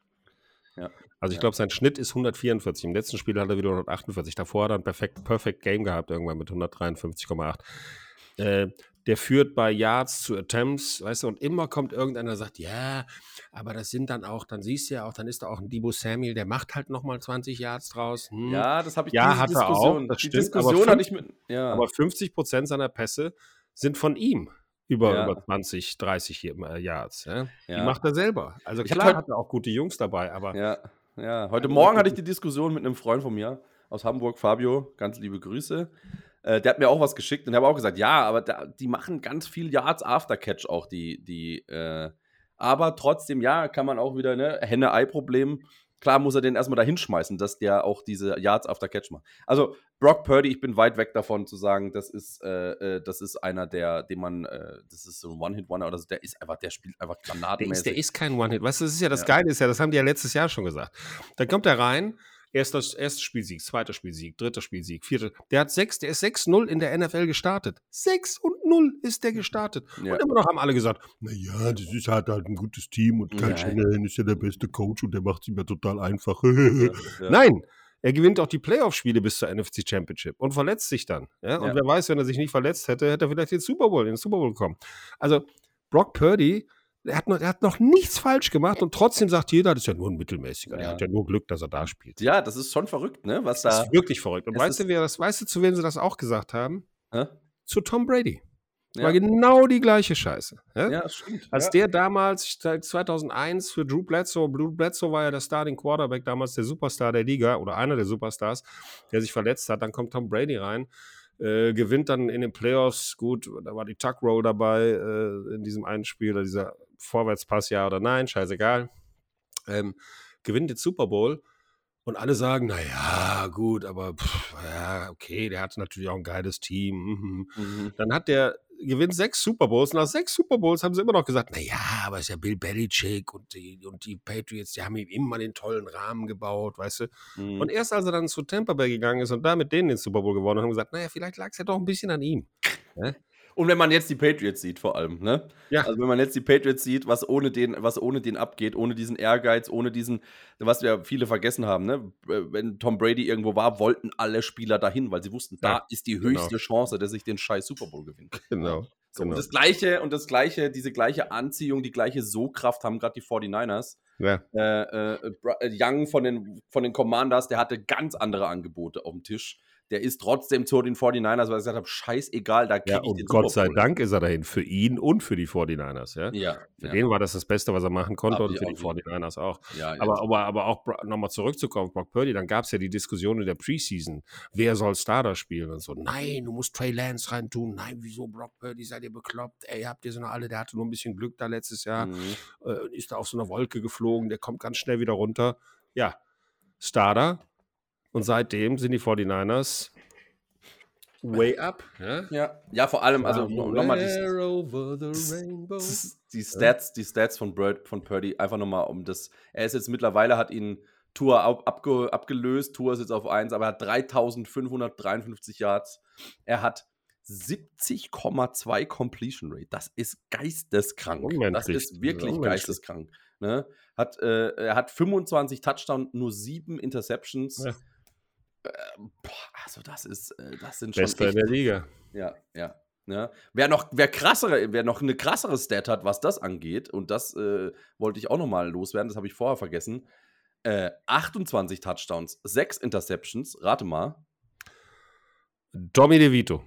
Ja. Also ich Ja. glaube, sein Schnitt ist hundertvierundvierzig. Im letzten Spiel hat er wieder hundertachtundvierzig. Davor hat er ein perfekt, perfect Game gehabt, irgendwann mit hundertdreiundfünfzig Komma acht. Äh, der führt bei Yards zu Attempts, weißt du, und immer kommt irgendeiner und sagt, ja, aber das sind dann auch, dann siehst du ja auch, dann ist da auch ein Debo Samuel, der macht halt nochmal zwanzig Yards draus. Hm. Ja, das habe ich Ja, diese hat er Diskussion. auch, das die stimmt, Diskussion aber hatte ich mit. Ja. Aber fünfzig Prozent seiner Pässe sind von ihm über, Ja. über zwanzig, dreißig Yards. Ja? Die Ja. macht er selber. Also Ich hatte klar heute- hat er auch gute Jungs dabei, aber Ja, ja. Heute Also Morgen wirklich- hatte ich die Diskussion mit einem Freund von mir aus Hamburg, Fabio, ganz liebe Grüße. Äh, der hat mir auch was geschickt und ich habe auch gesagt, ja, aber da, die machen ganz viel Yards after Catch auch, die, die, äh, aber trotzdem, ja, kann man auch wieder, ne, Henne-Ei-Problem. Klar muss er den erstmal da hinschmeißen, dass der auch diese Yards after Catch macht. Also Brock Purdy, ich bin weit weg davon zu sagen, das ist, äh, äh, das ist einer, der, den man, äh, das ist so ein One-Hit-Wonder oder so, der ist einfach, der spielt einfach der ist, granatenmäßig. der ist kein One-Hit. Weißt du, das ist ja das Ja. Geile, ist ja, das haben die ja letztes Jahr schon gesagt. Dann kommt er rein, erster, erster Spielsieg, zweiter Spielsieg, dritter Spielsieg, vierter. Der hat sechs, der ist sechs null in der N F L gestartet. sechs und null ist der gestartet. Ja. Und immer noch haben alle gesagt, naja, das ist halt, halt ein gutes Team und Kyle Ja. Shanahan ist ja der beste Coach und der macht es immer total einfach. Ja. Nein, er gewinnt auch die Playoff-Spiele bis zur N F C Championship und verletzt sich dann. Ja? Und Ja. wer weiß, wenn er sich nicht verletzt hätte, hätte er vielleicht den Super Bowl, in den Super Bowl gekommen. Also Brock Purdy, der hat, noch, der hat noch nichts falsch gemacht und trotzdem sagt jeder, das ist ja nur ein Mittelmäßiger. Der Ja. hat ja nur Glück, dass er da spielt. Ja, das ist schon verrückt, ne? Was Das da. ist wirklich verrückt. Und es weißt du, ist- wer das, weißt du, zu wem sie das auch gesagt haben? Hä? Zu Tom Brady. Das Ja. war genau die gleiche Scheiße. Ja? Ja, stimmt. Als ja. der damals, seit zweitausendeins für Drew Bledsoe, Drew Bledsoe war ja der Starting Quarterback, damals der Superstar der Liga oder einer der Superstars, der sich verletzt hat, dann kommt Tom Brady rein, äh, gewinnt dann in den Playoffs, gut, da war die Tuck Roll dabei äh, in diesem einen Spiel, oder dieser Vorwärtspass, ja oder nein, scheißegal, ähm, gewinnt den Super Bowl und alle sagen, naja, gut, aber pff, ja, okay, der hatte natürlich auch ein geiles Team. Mhm. Mhm. Dann hat der gewinnt sechs Super Bowls. Nach sechs Super Bowls haben sie immer noch gesagt, naja, aber es ist ja Bill Belichick und die, und die Patriots, die haben ihm immer den tollen Rahmen gebaut, weißt du. Mhm. Und erst als er dann zu Tampa Bay gegangen ist und da mit denen den Super Bowl gewonnen hat, haben wir gesagt, naja, vielleicht lag es ja doch ein bisschen an ihm. Und wenn man jetzt die Patriots sieht, vor allem, ne? Ja. Also wenn man jetzt die Patriots sieht, was ohne den, was ohne den abgeht, ohne diesen Ehrgeiz, ohne diesen, was wir viele vergessen haben, ne? Wenn Tom Brady irgendwo war, wollten alle Spieler dahin, weil sie wussten, Ja, da ist die genau. höchste Chance, dass ich den scheiß Super Bowl gewinne. Genau. So, genau. und das gleiche, und das gleiche, diese gleiche Anziehung, die gleiche So-Kraft haben gerade die forty-niners. Ja. Äh, äh, Bra- äh, Young von den, von den Commanders, der hatte ganz andere Angebote auf dem Tisch. Der ist trotzdem zu den forty-niners, weil er gesagt hat, scheißegal, da kriege Ja, ich und den Gott sei Super Bowl. Dank ist er dahin, für ihn und für die forty-niners. Ja? Ja, Für ja, den war das das Beste, was er machen konnte Hab und ich für auch die wieder. forty-niners auch. ja, ja. Aber, aber, aber auch Bro- nochmal zurückzukommen, Brock Purdy, dann gab es ja die Diskussion in der Preseason, wer soll Starter spielen und so. Nein, du musst Trey Lance reintun. Nein, wieso Brock Purdy, seid ihr bekloppt? Ey, habt ihr so noch alle, der hatte nur ein bisschen Glück da letztes Jahr, Mhm. äh, ist da auf so einer Wolke geflogen, der kommt ganz schnell wieder runter. Ja, Starter. Und seitdem sind die forty-niners way up. Ja, Ja, ja, vor allem, also nochmal die, over the rainbow. die Stats, die Stats von, Bird, von Purdy, einfach nochmal um das. Er ist jetzt mittlerweile, hat ihn Tour ab, abge, abgelöst, Tour ist jetzt auf eins, aber er hat dreitausendfünfhundertdreiundfünfzig Yards. Er hat siebzig Komma zwei Completion Rate. Das ist geisteskrank. Das Unmenschlich. ist wirklich Unmenschlich. geisteskrank. Ne? Hat, äh, er hat fünfundzwanzig Touchdowns, nur sieben Interceptions. Ja. Äh, boah, also das ist, äh, das sind schon Bester in echt, der Liga. ja, ja. Ne? Wer noch, wer krassere, wer noch eine krassere Stat hat, was das angeht, und das äh, wollte ich auch noch mal loswerden, das habe ich vorher vergessen. Äh, achtundzwanzig Touchdowns, sechs Interceptions, rate mal. Tommy DeVito.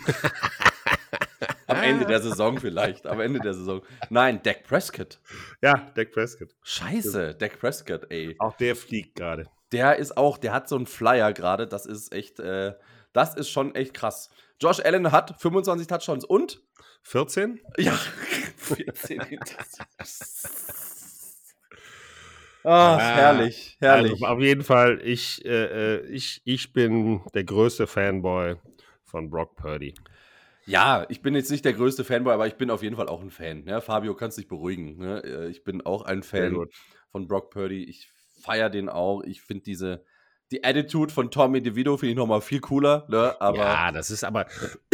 Am Ende der Saison vielleicht, am Ende der Saison. Nein, Dak Prescott. Ja, Dak Prescott. Scheiße, Dak Prescott, ey. Auch der fliegt gerade. Der ist auch, der hat so einen Flyer gerade, das ist echt, äh, das ist schon echt krass. Josh Allen hat fünfundzwanzig Touchdowns und? vierzehn? Ja, vierzehn Interceptions. Ach, herrlich, herrlich. Also auf jeden Fall, ich, äh, ich, ich bin der größte Fanboy von Brock Purdy. Ja, ich bin jetzt nicht der größte Fanboy, aber ich bin auf jeden Fall auch ein Fan. Ne? Fabio, kannst dich beruhigen. Ne? Ich bin auch ein Fan von Brock Purdy. Ich feiere den auch. Ich finde diese, die Attitude von Tommy DeVito finde ich nochmal viel cooler. Ne? Aber ja, das ist aber...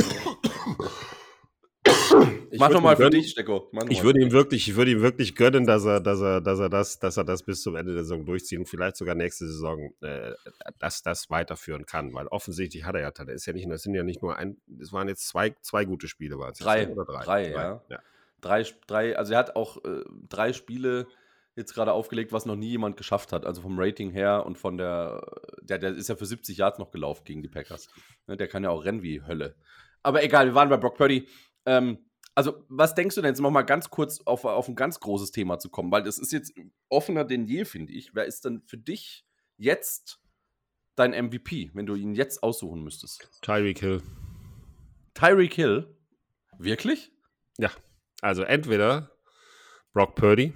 Ich Mach nochmal für dich, Stecko. Ich würde ihm wirklich, ich würde ihm wirklich gönnen, dass er, dass er, dass er das, dass er das bis zum Ende der Saison durchzieht und vielleicht sogar nächste Saison äh, das, das weiterführen kann, weil offensichtlich hat er ja Talent. Ist ja nicht, das sind ja nicht nur ein, es waren jetzt zwei, zwei gute Spiele, waren es drei, jetzt, oder drei, drei, drei, ja. ja. Drei, drei, also er hat auch äh, drei Spiele jetzt gerade aufgelegt, was noch nie jemand geschafft hat. Also vom Rating her und von der, der, der ist ja für siebzig Yards noch gelaufen gegen die Packers. Ne, der kann ja auch rennen wie Hölle. Aber egal, wir waren bei Brock Purdy. Ähm, Also, was denkst du denn jetzt noch mal ganz kurz auf, auf ein ganz großes Thema zu kommen? Weil das ist jetzt offener denn je, finde ich. Wer ist denn für dich jetzt dein M V P, wenn du ihn jetzt aussuchen müsstest? Tyreek Hill. Tyreek Hill? Wirklich? Ja, also entweder Brock Purdy,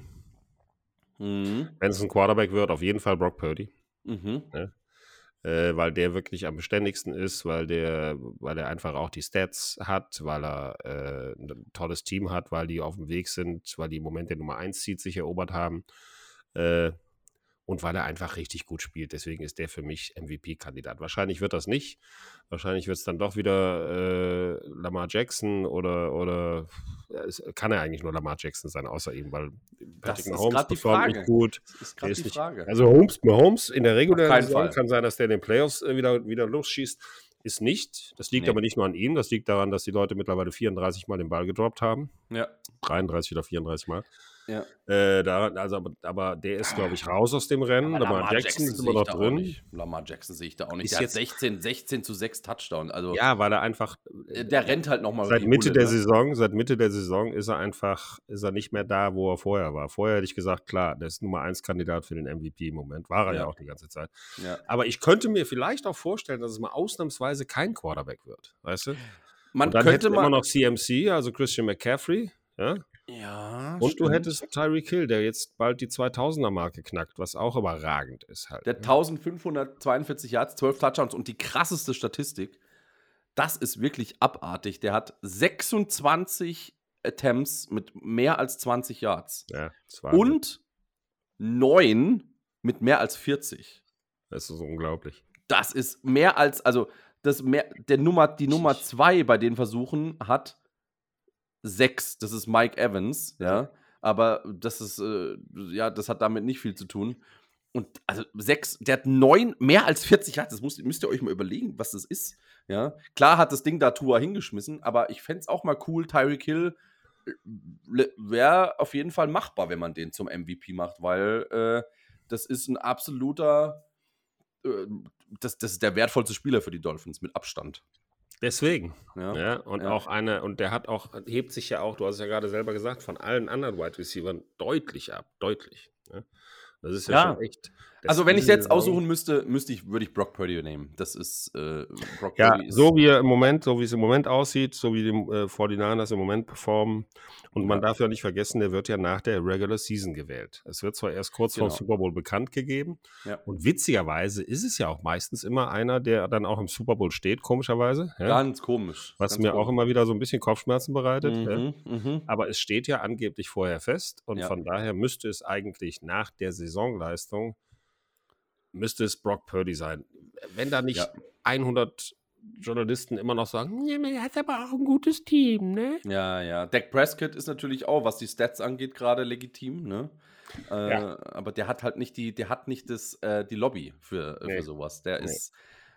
mhm. wenn es ein Quarterback wird, auf jeden Fall Brock Purdy. Mhm. Ja. Äh, weil der wirklich am beständigsten ist, weil der, weil er einfach auch die Stats hat, weil er äh, ein tolles Team hat, weil die auf dem Weg sind, weil die im Moment der Nummer eins Seed sich erobert haben äh, und weil er einfach richtig gut spielt. Deswegen ist der für mich M V P-Kandidat. Wahrscheinlich wird das nicht. Wahrscheinlich wird es dann doch wieder äh, Lamar Jackson oder, oder es kann er eigentlich nur Lamar Jackson sein, außer ihm, weil Patrick Mahomes performt nicht gut. Das ist gerade die nicht, Frage. Also Mahomes, Mahomes in der regulären Saison kann sein, dass der in den Playoffs äh, wieder, wieder losschießt. Ist nicht. Das liegt nee. aber nicht nur an ihm. Das liegt daran, dass die Leute mittlerweile vierunddreißig Mal den Ball gedroppt haben. Ja. dreiunddreißig oder vierunddreißig Mal. Ja. Äh, da, also, aber, aber der ist, glaube ich, raus aus dem Rennen. Aber Lamar, Lamar Jackson, Jackson ist immer noch drin. Lamar Jackson sehe ich da auch nicht. Ist der jetzt hat sechzehn, sechzehn zu sechs Touchdown. Also ja, weil er einfach. Der rennt halt nochmal. Seit Mitte Hulle, der ne? Saison, seit Mitte der Saison ist er einfach, ist er nicht mehr da, wo er vorher war. Vorher hätte ich gesagt, klar, der ist Nummer eins Kandidat für den M V P im Moment. War er ja, ja auch die ganze Zeit. Ja. Aber ich könnte mir vielleicht auch vorstellen, dass es mal ausnahmsweise kein Quarterback wird. Weißt du? Man Und dann könnte hätte immer noch C M C, also Christian McCaffrey. Ja. Ja, und stimmt. Du hättest Tyreek Hill, der jetzt bald die zweitausender-Marke knackt, was auch überragend ist halt. Der eintausendfünfhundertzweiundvierzig Yards, zwölf Touchdowns und die krasseste Statistik, das ist wirklich abartig. Der hat sechsundzwanzig Attempts mit mehr als zwanzig Yards. Ja, und neun mit mehr als vierzig. Das ist unglaublich. Das ist mehr als, also das mehr, der Nummer, die Nummer zwei bei den Versuchen hat sechs, das ist Mike Evans, ja, aber das ist, äh, ja, das hat damit nicht viel zu tun. Und also sechs, der hat neun, mehr als vierzig Yards, das müsst, müsst ihr euch mal überlegen, was das ist, ja. Klar hat das Ding da Tua hingeschmissen, aber ich fände es auch mal cool, Tyreek Hill wäre auf jeden Fall machbar, wenn man den zum M V P macht, weil äh, das ist ein absoluter, äh, das, das ist der wertvollste Spieler für die Dolphins, mit Abstand. Deswegen. Ja, ja und ja. auch eine, und der hat auch, hebt sich ja auch, du hast es ja gerade selber gesagt, von allen anderen Wide Receivers deutlich ab. Deutlich. Ja. Das ist ja, ja. schon echt. Also, wenn ich es jetzt aussuchen müsste, müsste ich, würde ich Brock Purdy nehmen. Das ist äh, Brock ja, Purdy. So wie er im Moment, so wie es im Moment aussieht, so wie die äh, forty-niners im Moment performen. Und ja. man darf ja nicht vergessen, der wird ja nach der Regular Season gewählt. Es wird zwar erst kurz genau. vor dem Super Bowl bekannt gegeben. Ja. Und witzigerweise ist es ja auch meistens immer einer, der dann auch im Super Bowl steht, komischerweise. Ja? Ganz komisch. Was Ganz mir komisch. auch immer wieder so ein bisschen Kopfschmerzen bereitet. Mhm, ja? mhm. Aber es steht ja angeblich vorher fest. Und ja. von daher müsste es eigentlich nach der Saisonleistung müsste es Brock Purdy sein. Wenn da nicht ja. hundert Journalisten immer noch sagen, ja, er hat aber auch ein gutes Team, ne? Ja, ja. Dak Prescott ist natürlich auch, was die Stats angeht, gerade legitim, ne? Äh, ja. Aber der hat halt nicht die, der hat nicht das, äh, die Lobby für, nee. für sowas. Der nee. ist,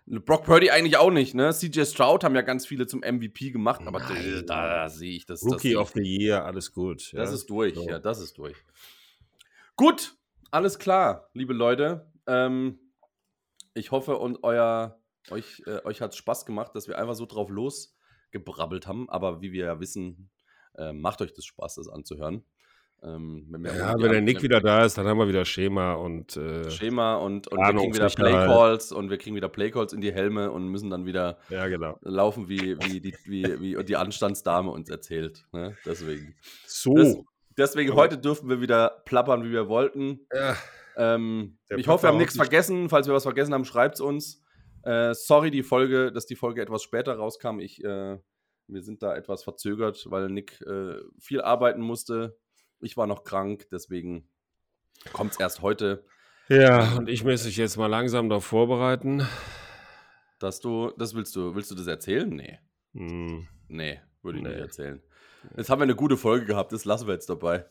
Brock Purdy eigentlich auch nicht, ne? C J Stroud haben ja ganz viele zum M V P gemacht, aber Nein. da, da sehe ich das. Rookie das of the Year, alles gut. Das ja. ist durch, So. ja, das ist durch. Gut, alles klar, liebe Leute. Ähm, ich hoffe, und euer, euch, äh, euch hat es Spaß gemacht, dass wir einfach so drauf losgebrabbelt haben. Aber wie wir ja wissen, äh, macht euch das Spaß, das anzuhören. Ähm, wenn wir Ja, ohne die wenn der An- Nick wieder da ist, dann haben wir wieder Schema und äh, Schema und, und wir kriegen wieder Planungssicherheit. Playcalls und wir kriegen wieder Playcalls in die Helme und müssen dann wieder ja, genau. laufen, wie, wie, die, wie, wie die Anstandsdame uns erzählt. Ne? Deswegen. So. Das, deswegen Aber- heute dürfen wir wieder plappern, wie wir wollten. ja. Ähm, Der ich hoffe, wir haben Papa nichts hofft nicht- vergessen. Falls wir was vergessen haben, schreibt es uns. Äh, sorry, die Folge, dass die Folge etwas später rauskam. Ich, äh, wir sind da etwas verzögert, weil Nick äh, viel arbeiten musste. Ich war noch krank, deswegen kommt es erst heute, Ja, und ich müsste mich jetzt mal langsam darauf vorbereiten. dass du, das willst du, willst du das erzählen? Nee, Hm. nee, würde ich Nee. nicht erzählen. Jetzt haben wir eine gute Folge gehabt, das lassen wir jetzt dabei.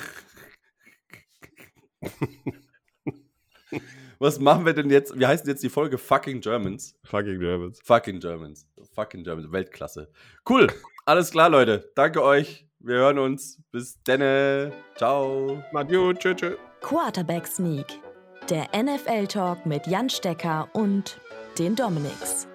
Was machen wir denn jetzt? Wie heißt denn jetzt die Folge? Fucking Germans. Fucking Germans. Fucking Germans. Fucking Germans. Weltklasse. Cool. Alles klar, Leute. Danke euch. Wir hören uns. Bis denne. Ciao. Matthieu, tschö, tschö. Quarterback Sneak, der N F L-Talk mit Jan Stecker und den Dominics.